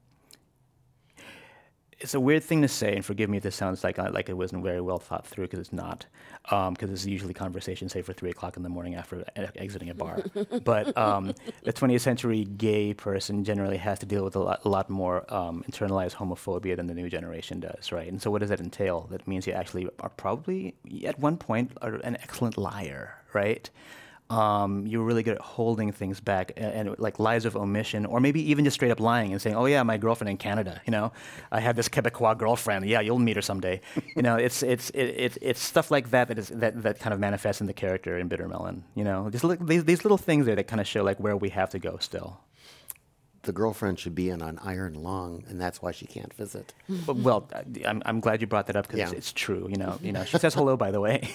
it's a weird thing to say, and forgive me if this sounds like uh, like it wasn't very well thought through, because it's not. Because um, it's usually conversation, say, for three o'clock in the morning after e- exiting a bar. But um, the twentieth century gay person generally has to deal with a lot, a lot more um, internalized homophobia than the new generation does, right? And so what does that entail? That means you actually are probably, at one point, are an excellent liar, right? Um, you're really good at holding things back, and, and like lies of omission, or maybe even just straight up lying and saying, "Oh yeah, my girlfriend in Canada, you know, I have this Quebecois girlfriend. Yeah, you'll meet her someday." You know, it's it's it, it, it's stuff like that that is that, that kind of manifests in the character in Bitter Melon. You know, just look, these these little things there that kind of show like where we have to go still. The girlfriend should be in on Iron Lung, and that's why she can't visit. But, well, I'm I'm glad you brought that up because yeah. it's, it's true. You know, you know. She says hello, by the way.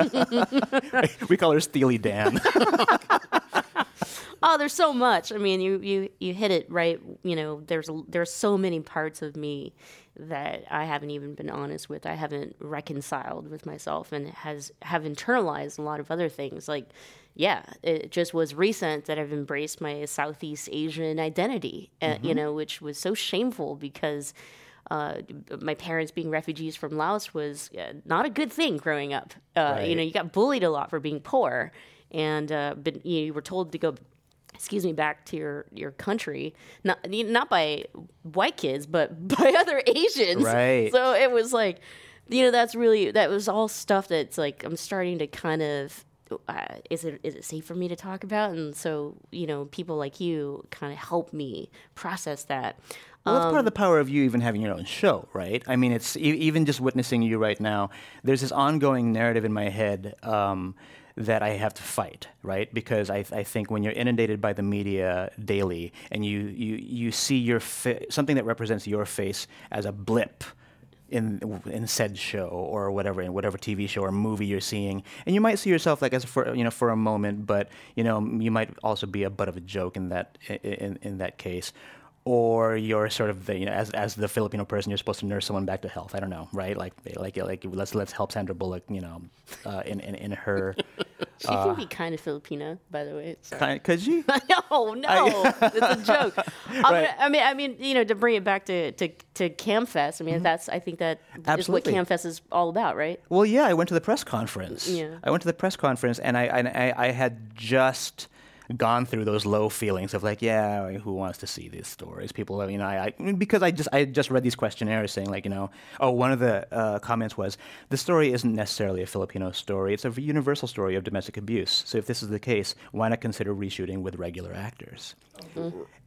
We call her Steely Dan. Oh, there's so much. I mean, you, you, you hit it right. You know, there's a, there's so many parts of me that I haven't even been honest with. I haven't reconciled with myself, and has have internalized a lot of other things. Like, yeah, it just was recent that I've embraced my Southeast Asian identity, mm-hmm. uh, you know, which was so shameful because uh, my parents being refugees from Laos was uh, not a good thing growing up. Uh, right. You know, you got bullied a lot for being poor, and uh, but you, know, you were told to go, excuse me, back to your, your country, not not by white kids, but by other Asians. Right. So it was like, you know, that's really, that was all stuff that's like, I'm starting to kind of, uh, is it is it safe for me to talk about? And so, you know, people like you kind of help me process that. Well, that's um, part of the power of you even having your own show, right? I mean, it's e- even just witnessing you right now, there's this ongoing narrative in my head um, that I have to fight, right? Because I, I think when you're inundated by the media daily and you, you, you see your fa- something that represents your face as a blip in in said show or whatever, in whatever T V show or movie you're seeing, and you might see yourself like as for you know for a moment, but you know you might also be a butt of a joke in that in in that case. Or you're sort of the, you know, as as the Filipino person, you're supposed to nurse someone back to health. I don't know, right? Like like like let's let's help Sandra Bullock, you know, uh, in, in in her. She uh, can be kind of Filipino, by the way. Kind, could she? no, no, it's a joke. Right. Gonna, I mean, I mean, you know, to bring it back to to, to CamFest. I mean, mm-hmm. that's I think that Absolutely. is what CamFest is all about, right? Well, yeah, I went to the press conference. Yeah, I went to the press conference, and I and I, I had just gone through those low feelings of like, yeah, who wants to see these stories? People, you know, I, I because I just I just read these questionnaires saying like, you know, oh, one of the uh, comments was the story isn't necessarily a Filipino story; it's a universal story of domestic abuse. So if this is the case, why not consider reshooting with regular actors? Mm-hmm.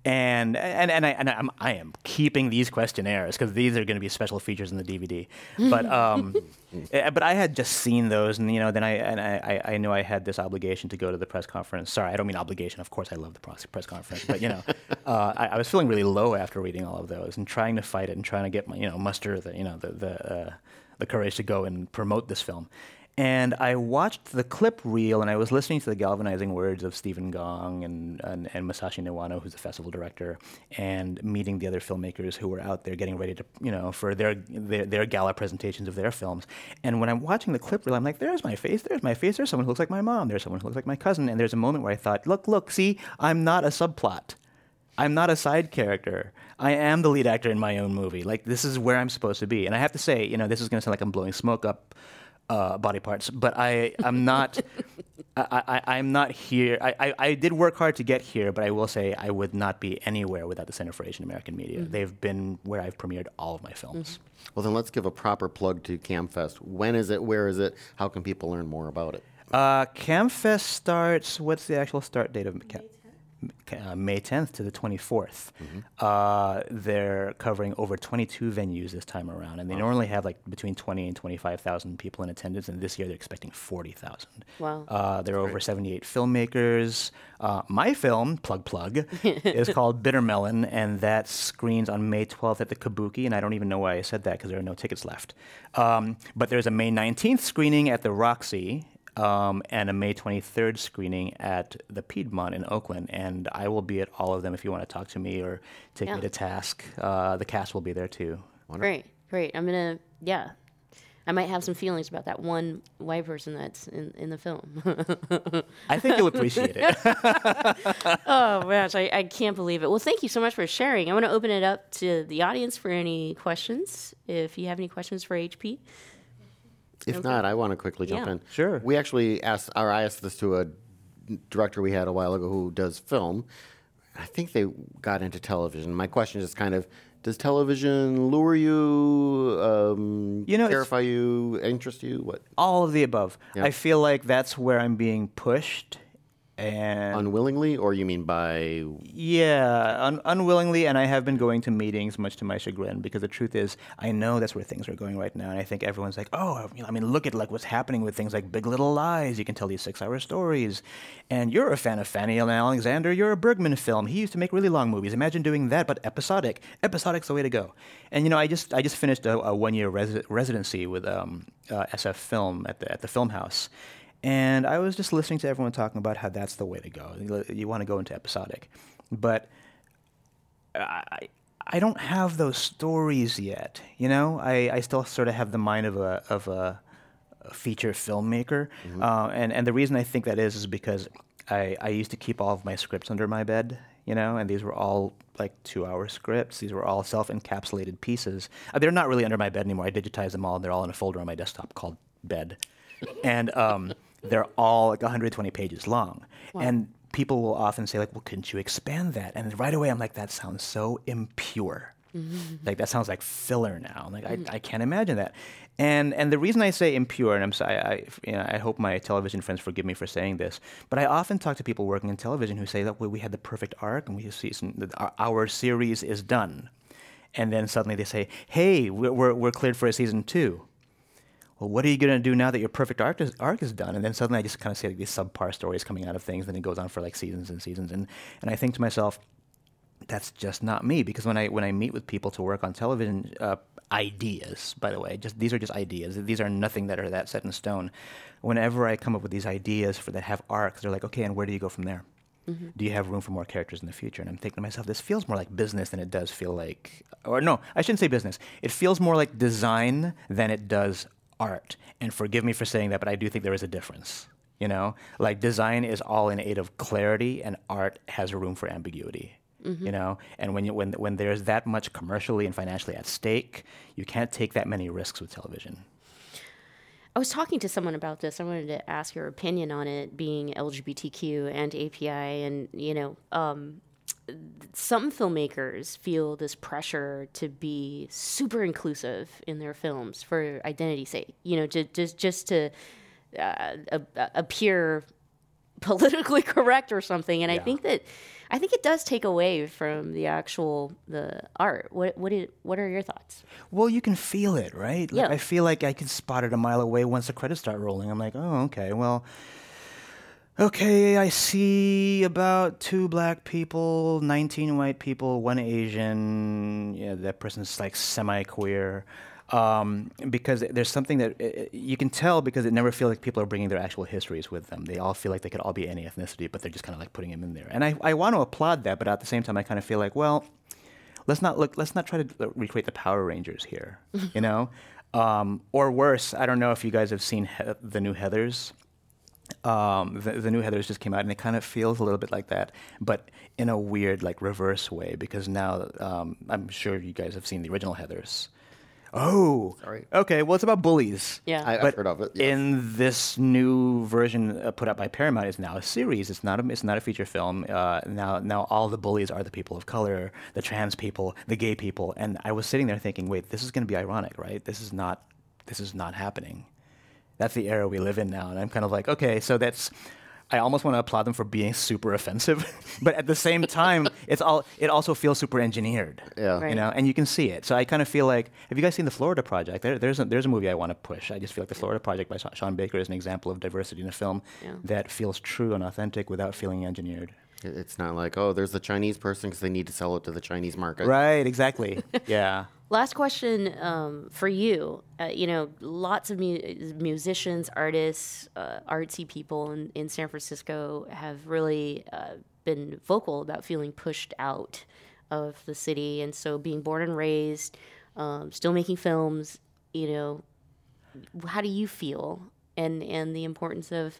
And and and I and I'm I am keeping these questionnaires because these are going to be special features in the D V D. But um, eh, but I had just seen those, and you know, then I and I, I knew I had this obligation to go to the press conference. Sorry, I don't mean obligation. Of course, I love the press press conference, but you know, uh, I, I was feeling really low after reading all of those and trying to fight it and trying to get my you know muster the you know the the uh, the courage to go and promote this film. And I watched the clip reel, and I was listening to the galvanizing words of Stephen Gong and, and, and Masashi Niwano, who's the festival director, and meeting the other filmmakers who were out there getting ready to, you know, for their, their their gala presentations of their films. And when I'm watching the clip reel, I'm like, there's my face, there's my face, there's someone who looks like my mom, there's someone who looks like my cousin. And there's a moment where I thought, look, look, see, I'm not a subplot. I'm not a side character. I am the lead actor in my own movie. Like, this is where I'm supposed to be. And I have to say, you know, this is going to sound like I'm blowing smoke up Uh, body parts, but I am not. I, I I'm not here. I, I, I did work hard to get here, but I will say I would not be anywhere without the Center for Asian American Media. Mm-hmm. They've been where I've premiered all of my films. Mm-hmm. Well, then let's give a proper plug to CAMFest. When is it? Where is it? How can people learn more about it? Uh, CAMFest starts. What's the actual start date of Cam? Uh, May tenth to the twenty-fourth. Mm-hmm. Uh, they're covering over twenty-two venues this time around, and they wow. normally have like between twenty and twenty-five thousand people in attendance, and this year they're expecting forty thousand. Wow. Uh, there are over seventy-eight filmmakers. Uh, my film, plug plug, is called Bitter Melon, and that screens on May twelfth at the Kabuki, and I don't even know why I said that because there are no tickets left. Um, but there's a May nineteenth screening at the Roxy, Um, and a May twenty-third screening at the Piedmont in Oakland. And I will be at all of them if you want to talk to me or take yeah. me to task. Uh, the cast will be there too. Wonderful. Great, great. I'm going to, yeah. I might have some feelings about that one white person that's in, in the film. I think you'll appreciate it. Oh, gosh, I, I can't believe it. Well, thank you so much for sharing. I want to open it up to the audience for any questions, if you have any questions for H P. If okay. not, I want to quickly jump yeah. in. Sure. We actually asked, or I asked this to a director we had a while ago who does film. I think they got into television. My question is kind of, does television lure you, um, you know, terrify you, interest you? What? All of the above. Yeah. I feel like that's where I'm being pushed. And unwillingly, or you mean by? Yeah, un- unwillingly, and I have been going to meetings, much to my chagrin, because the truth is, I know that's where things are going right now, and I think everyone's like, oh, I mean, look at like what's happening with things like Big Little Lies. You can tell these six-hour stories, and you're a fan of Fanny and Alexander. You're a Bergman film. He used to make really long movies. Imagine doing that, but episodic. Episodic's the way to go. And you know, I just I just finished a, a one-year resi- residency with um, uh, S F Film at the at the Film House. And I was just listening to everyone talking about how that's the way to go. You, you want to go into episodic. But I I don't have those stories yet. You know, I, I still sort of have the mind of a of a, a feature filmmaker. Mm-hmm. Uh, and, and the reason I think that is is because I, I used to keep all of my scripts under my bed, you know, and these were all like two-hour scripts. These were all self-encapsulated pieces. Uh, they're not really under my bed anymore. I digitized them all, and they're all in a folder on my desktop called Bed. And um, they're all like one hundred twenty pages long. Wow. And people will often say, like, well, couldn't you expand that? And right away, I'm like, that sounds so impure. Mm-hmm. Like, that sounds like filler now. Like, mm-hmm. I, I can't imagine that. And and the reason I say impure, and I'm sorry, I, you know, I hope my television friends forgive me for saying this, but I often talk to people working in television who say that well, we had the perfect arc, and we see some, our, our series is done. And then suddenly they say, hey, we're, we're, we're cleared for a season two. Well, what are you going to do now that your perfect arc is, arc is done? And then suddenly I just kind of see like these subpar stories coming out of things, and it goes on for like seasons and seasons. And, and I think to myself, that's just not me, because when I when I meet with people to work on television uh, ideas, by the way, just these are just ideas. These are nothing that are that set in stone. Whenever I come up with these ideas for that have arcs, they're like, okay, and where do you go from there? Mm-hmm. Do you have room for more characters in the future? And I'm thinking to myself, this feels more like business than it does feel like, or no, I shouldn't say business. It feels more like design than it does art. And forgive me for saying that, but I do think there is a difference. You know, like design is all in aid of clarity, and art has room for ambiguity. Mm-hmm. You know, and when you when when there's that much commercially and financially at stake, you can't take that many risks with television. I was talking to someone about this. I wanted to ask your opinion on it, being L G B T Q and A P I, and you know, um, some filmmakers feel this pressure to be super inclusive in their films for identity's sake. You know, to, just just to uh, a, appear politically correct or something. And yeah. I think that I think it does take away from the actual the art. What what did, what are your thoughts? Well, you can feel it, right? Like, Yeah. I feel like I can spot it a mile away once the credits start rolling. I'm like, oh, okay, well, okay, I see about two black people, nineteen white people, one Asian. Yeah, that person's like semi-queer. Um, because there's something that uh, you can tell because it never feels like people are bringing their actual histories with them. They all feel like they could all be any ethnicity, but they're just kind of like putting them in there. And I, I want to applaud that, but at the same time, I kind of feel like, well, let's not look. Let's not try to recreate the Power Rangers here, you know, um, or worse. I don't know if you guys have seen he- the new Heathers. Um, the, the new Heathers just came out, and it kind of feels a little bit like that, but in a weird, like reverse way. Because now um, I'm sure you guys have seen the original Heathers. Oh, Sorry. Okay, well, it's about bullies. Yeah. I, I've But heard of it. Yes. in this new version uh, put out by Paramount, is now a series. It's not a it's not a feature film. Uh, now now all the bullies are the people of color, the trans people, the gay people. And I was sitting there thinking, wait, this is going to be ironic, right? This is not this is not happening. That's the era we live in now, and I'm kind of like, okay, so that's. I almost want to applaud them for being super offensive, but at the same time, it's all. It also feels super engineered. Yeah. Right. You know, and you can see it. So I kind of feel like, have you guys seen the Florida Project? There, there's a, there's a movie I want to push. I just feel like the Florida Project by Sha- Sean Baker is an example of diversity in a film Yeah. that feels true and authentic without feeling engineered. It- It's not like, oh, there's the Chinese person because they need to sell it to the Chinese market. Right. Exactly. Yeah. Last question um, for you. Uh, you know, lots of mu- musicians, artists, uh, artsy people in, in San Francisco have really uh, been vocal about feeling pushed out of the city. And so being born and raised, um, still making films, you know, how do you feel? And, and the importance of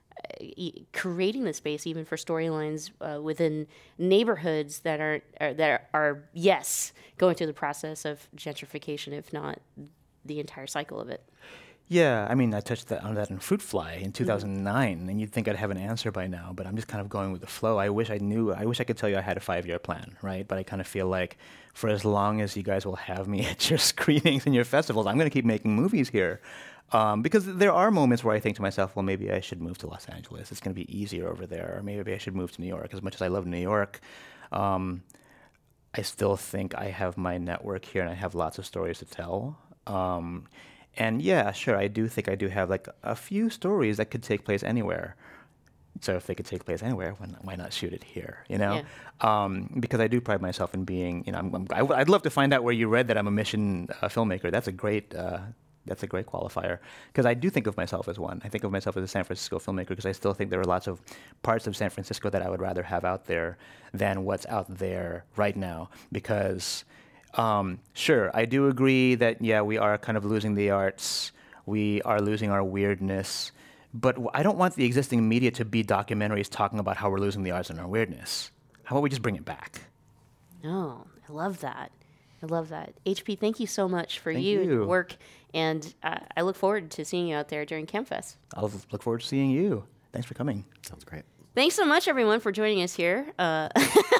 e- creating the space even for storylines uh, within neighborhoods that are, are that are yes going through the process of gentrification, if not the entire cycle of it. Yeah, I mean, I touched that on that in Fruit Fly in two thousand nine, and you'd think I'd have an answer by now, but I'm just kind of going with the flow. I wish I knew, I wish I could tell you I had a five-year plan, right? But I kind of feel like for as long as you guys will have me at your screenings and your festivals, I'm going to keep making movies here. Um, because there are moments where I think to myself, well, maybe I should move to Los Angeles. It's going to be easier over there. Or maybe I should move to New York. As much as I love New York, um, I still think I have my network here and I have lots of stories to tell. Um, and yeah, sure, I do think I do have like a few stories that could take place anywhere. So if they could take place anywhere, why not, why not shoot it here? You know, Yeah. um, because I do pride myself in being. You know, I'm, I'm, I w- I'd love to find out where you read that I'm a mission uh, filmmaker. That's a great. Uh, that's a great qualifier because I do think of myself as one. I think of myself as a San Francisco filmmaker because I still think there are lots of parts of San Francisco that I would rather have out there than what's out there right now. Because, um, sure, I do agree that yeah, we are kind of losing the arts. We are losing our weirdness. But w- I don't want the existing media to be documentaries talking about how we're losing the arts and our weirdness. How about we just bring it back? No, I love that. I love that. H P, thank you so much for Thank you, and your you. work, and uh, I look forward to seeing you out there during ChemFest. I'll look forward to seeing you. Thanks for coming. Sounds great. Thanks so much, everyone, for joining us here uh,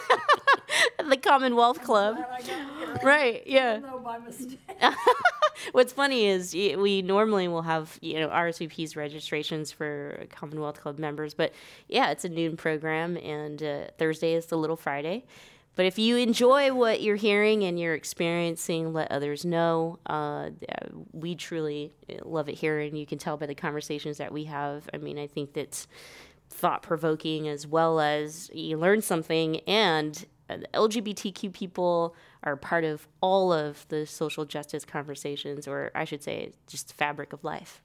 at the Commonwealth Club. Right, yeah. No, by mistake. What's funny is y- we normally will have, you know, R S V Ps registrations for Commonwealth Club members, but yeah, it's a noon program, and uh, Thursday is the Little Friday. But if you enjoy what you're hearing and you're experiencing, let others know. Uh, we truly love it here, and you can tell by the conversations that we have. I mean, I think that's thought-provoking as well as you learn something, and uh, L G B T Q people are part of all of the social justice conversations, or I should say, just the fabric of life.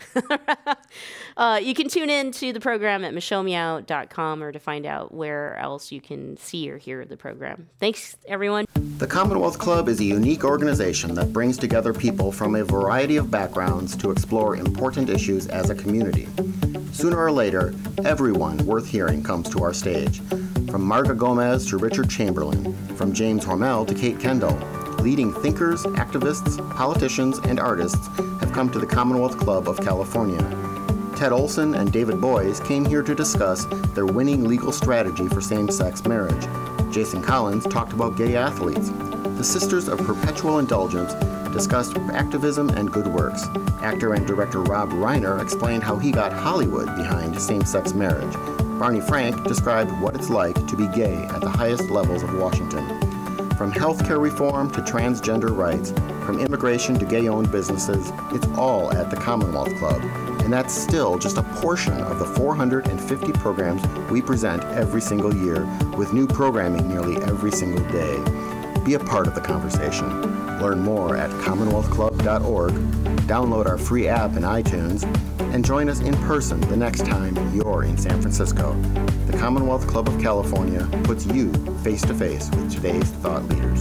uh, you can tune in to the program at michelle meow dot com or to find out where else you can see or hear the program. Thanks, everyone. The Commonwealth Club is a unique organization that brings together people from a variety of backgrounds to explore important issues as a community. Sooner or later, everyone worth hearing comes to our stage. From Marga Gomez to Richard Chamberlain, from James Hormel to Kate Kendall, leading thinkers, activists, politicians, and artists have come to the Commonwealth Club of California. Ted Olson and David Boies came here to discuss their winning legal strategy for same-sex marriage. Jason Collins talked about gay athletes. The Sisters of Perpetual Indulgence discussed activism and good works. Actor and director Rob Reiner explained how he got Hollywood behind same-sex marriage. Barney Frank described what it's like to be gay at the highest levels of Washington. From healthcare reform to transgender rights, from immigration to gay-owned businesses, it's all at the Commonwealth Club. And that's still just a portion of the four hundred fifty programs we present every single year, with new programming nearly every single day. Be a part of the conversation. Learn more at commonwealth club dot org, download our free app in iTunes, and join us in person the next time you're in San Francisco. The Commonwealth Club of California puts you face to face with today's thought leaders.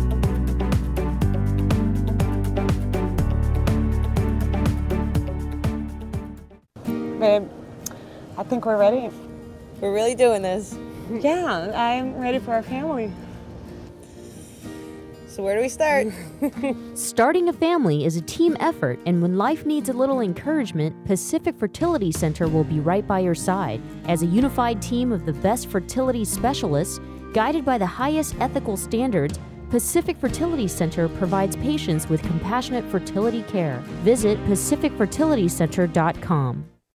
Babe, I think we're ready. We're really doing this. Yeah, I'm ready for our family. So where do we start? Starting a family is a team effort, and when life needs a little encouragement, Pacific Fertility Center will be right by your side. As a unified team of the best fertility specialists, guided by the highest ethical standards, Pacific Fertility Center provides patients with compassionate fertility care. Visit pacific fertility center dot com.